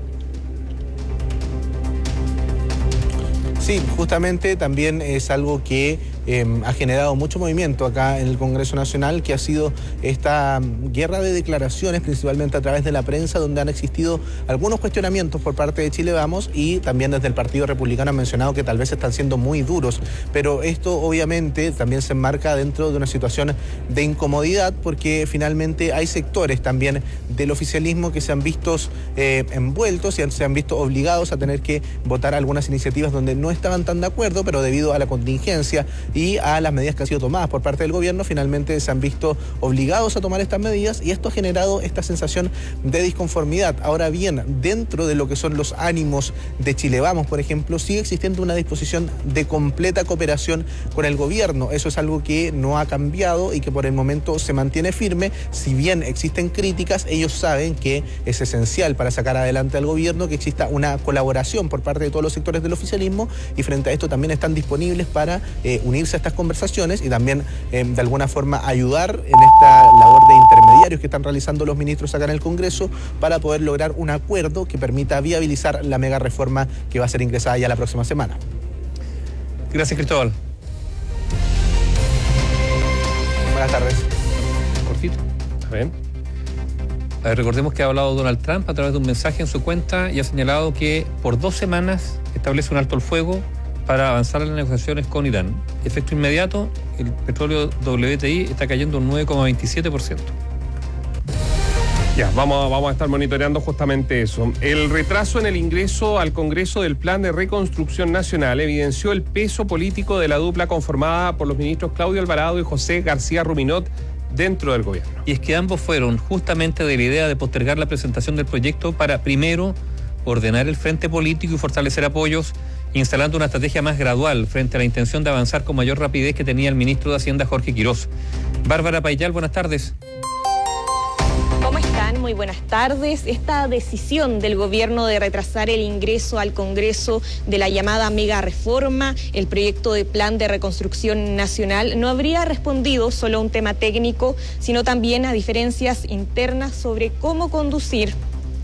Sí, justamente también es algo que eh, ha generado mucho movimiento acá en el Congreso Nacional, que ha sido esta guerra de declaraciones, principalmente a través de la prensa, donde han existido algunos cuestionamientos por parte de Chile Vamos, y también desde el Partido Republicano han mencionado que tal vez están siendo muy duros, pero esto obviamente también se enmarca dentro de una situación de incomodidad, porque finalmente hay sectores también del oficialismo que se han visto eh, envueltos y se han visto obligados a tener que votar algunas iniciativas donde no estaban tan de acuerdo, pero debido a la contingencia y a las medidas que han sido tomadas por parte del gobierno, finalmente se han visto obligados a tomar estas medidas, y esto ha generado esta sensación de disconformidad. Ahora bien, dentro de lo que son los ánimos de Chile Vamos, por ejemplo, sigue existiendo una disposición de completa cooperación con el gobierno. Eso es algo que no ha cambiado y que por el momento se mantiene firme. Si bien existen críticas, ellos saben que es esencial para sacar adelante al gobierno que exista una colaboración por parte de todos los sectores del oficialismo, y frente a esto también están disponibles para eh, unirse a estas conversaciones y también eh, de alguna forma ayudar en esta labor de intermediarios que están realizando los ministros acá en el Congreso, para poder lograr un acuerdo que permita viabilizar la mega reforma que va a ser ingresada ya la próxima semana. Gracias, Cristóbal. Buenas tardes. Cortito. A ver. A ver, recordemos que ha hablado Donald Trump a través de un mensaje en su cuenta y ha señalado que por dos semanas establece un alto el fuego para avanzar en las negociaciones con Irán. Efecto inmediato, el petróleo W T I está cayendo un nueve coma veintisiete por ciento. Ya, vamos, vamos a estar monitoreando justamente eso. El retraso en el ingreso al Congreso del Plan de Reconstrucción Nacional evidenció el peso político de la dupla conformada por los ministros Claudio Alvarado y José García Ruminot dentro del gobierno. Y es que ambos fueron justamente de la idea de postergar la presentación del proyecto para, primero, ordenar el frente político y fortalecer apoyos, instalando una estrategia más gradual frente a la intención de avanzar con mayor rapidez que tenía el ministro de Hacienda, Jorge Quirós. Bárbara Payal, buenas tardes. ¿Cómo están? Muy buenas tardes. Esta decisión del gobierno de retrasar el ingreso al Congreso de la llamada mega reforma, el proyecto de plan de reconstrucción nacional, no habría respondido solo a un tema técnico, sino también a diferencias internas sobre cómo conducir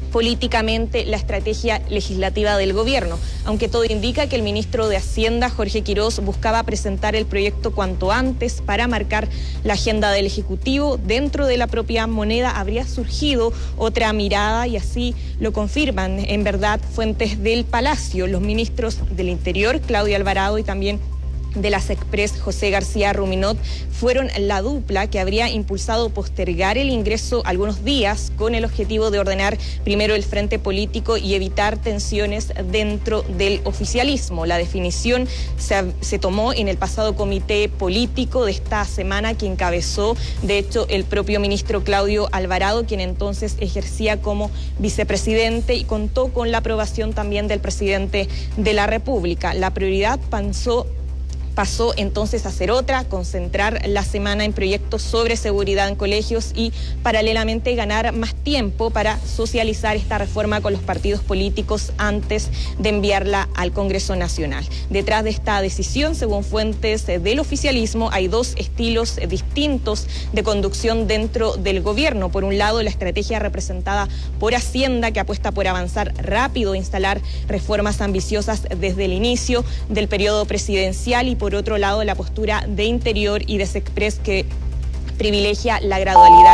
políticamente la estrategia legislativa del gobierno, aunque todo indica que el ministro de Hacienda, Jorge Quirós, buscaba presentar el proyecto cuanto antes para marcar la agenda del Ejecutivo. Dentro de la propia moneda habría surgido otra mirada y así lo confirman en verdad fuentes del Palacio. Los ministros del Interior, Claudio Alvarado, y también de las Express, José García Ruminot, fueron la dupla que habría impulsado postergar el ingreso algunos días con el objetivo de ordenar primero el frente político y evitar tensiones dentro del oficialismo. La definición se, se tomó en el pasado comité político de esta semana que encabezó, de hecho, el propio ministro Claudio Alvarado, quien entonces ejercía como vicepresidente y contó con la aprobación también del presidente de la República. La prioridad pasó Pasó entonces a ser otra, concentrar la semana en proyectos sobre seguridad en colegios y paralelamente ganar más tiempo para socializar esta reforma con los partidos políticos antes de enviarla al Congreso Nacional. Detrás de esta decisión, según fuentes del oficialismo, hay dos estilos distintos de conducción dentro del gobierno. Por un lado, la estrategia representada por Hacienda, que apuesta por avanzar rápido e instalar reformas ambiciosas desde el inicio del periodo presidencial, y por Por otro lado, la postura de Interior y de Sexpress, que privilegia la gradualidad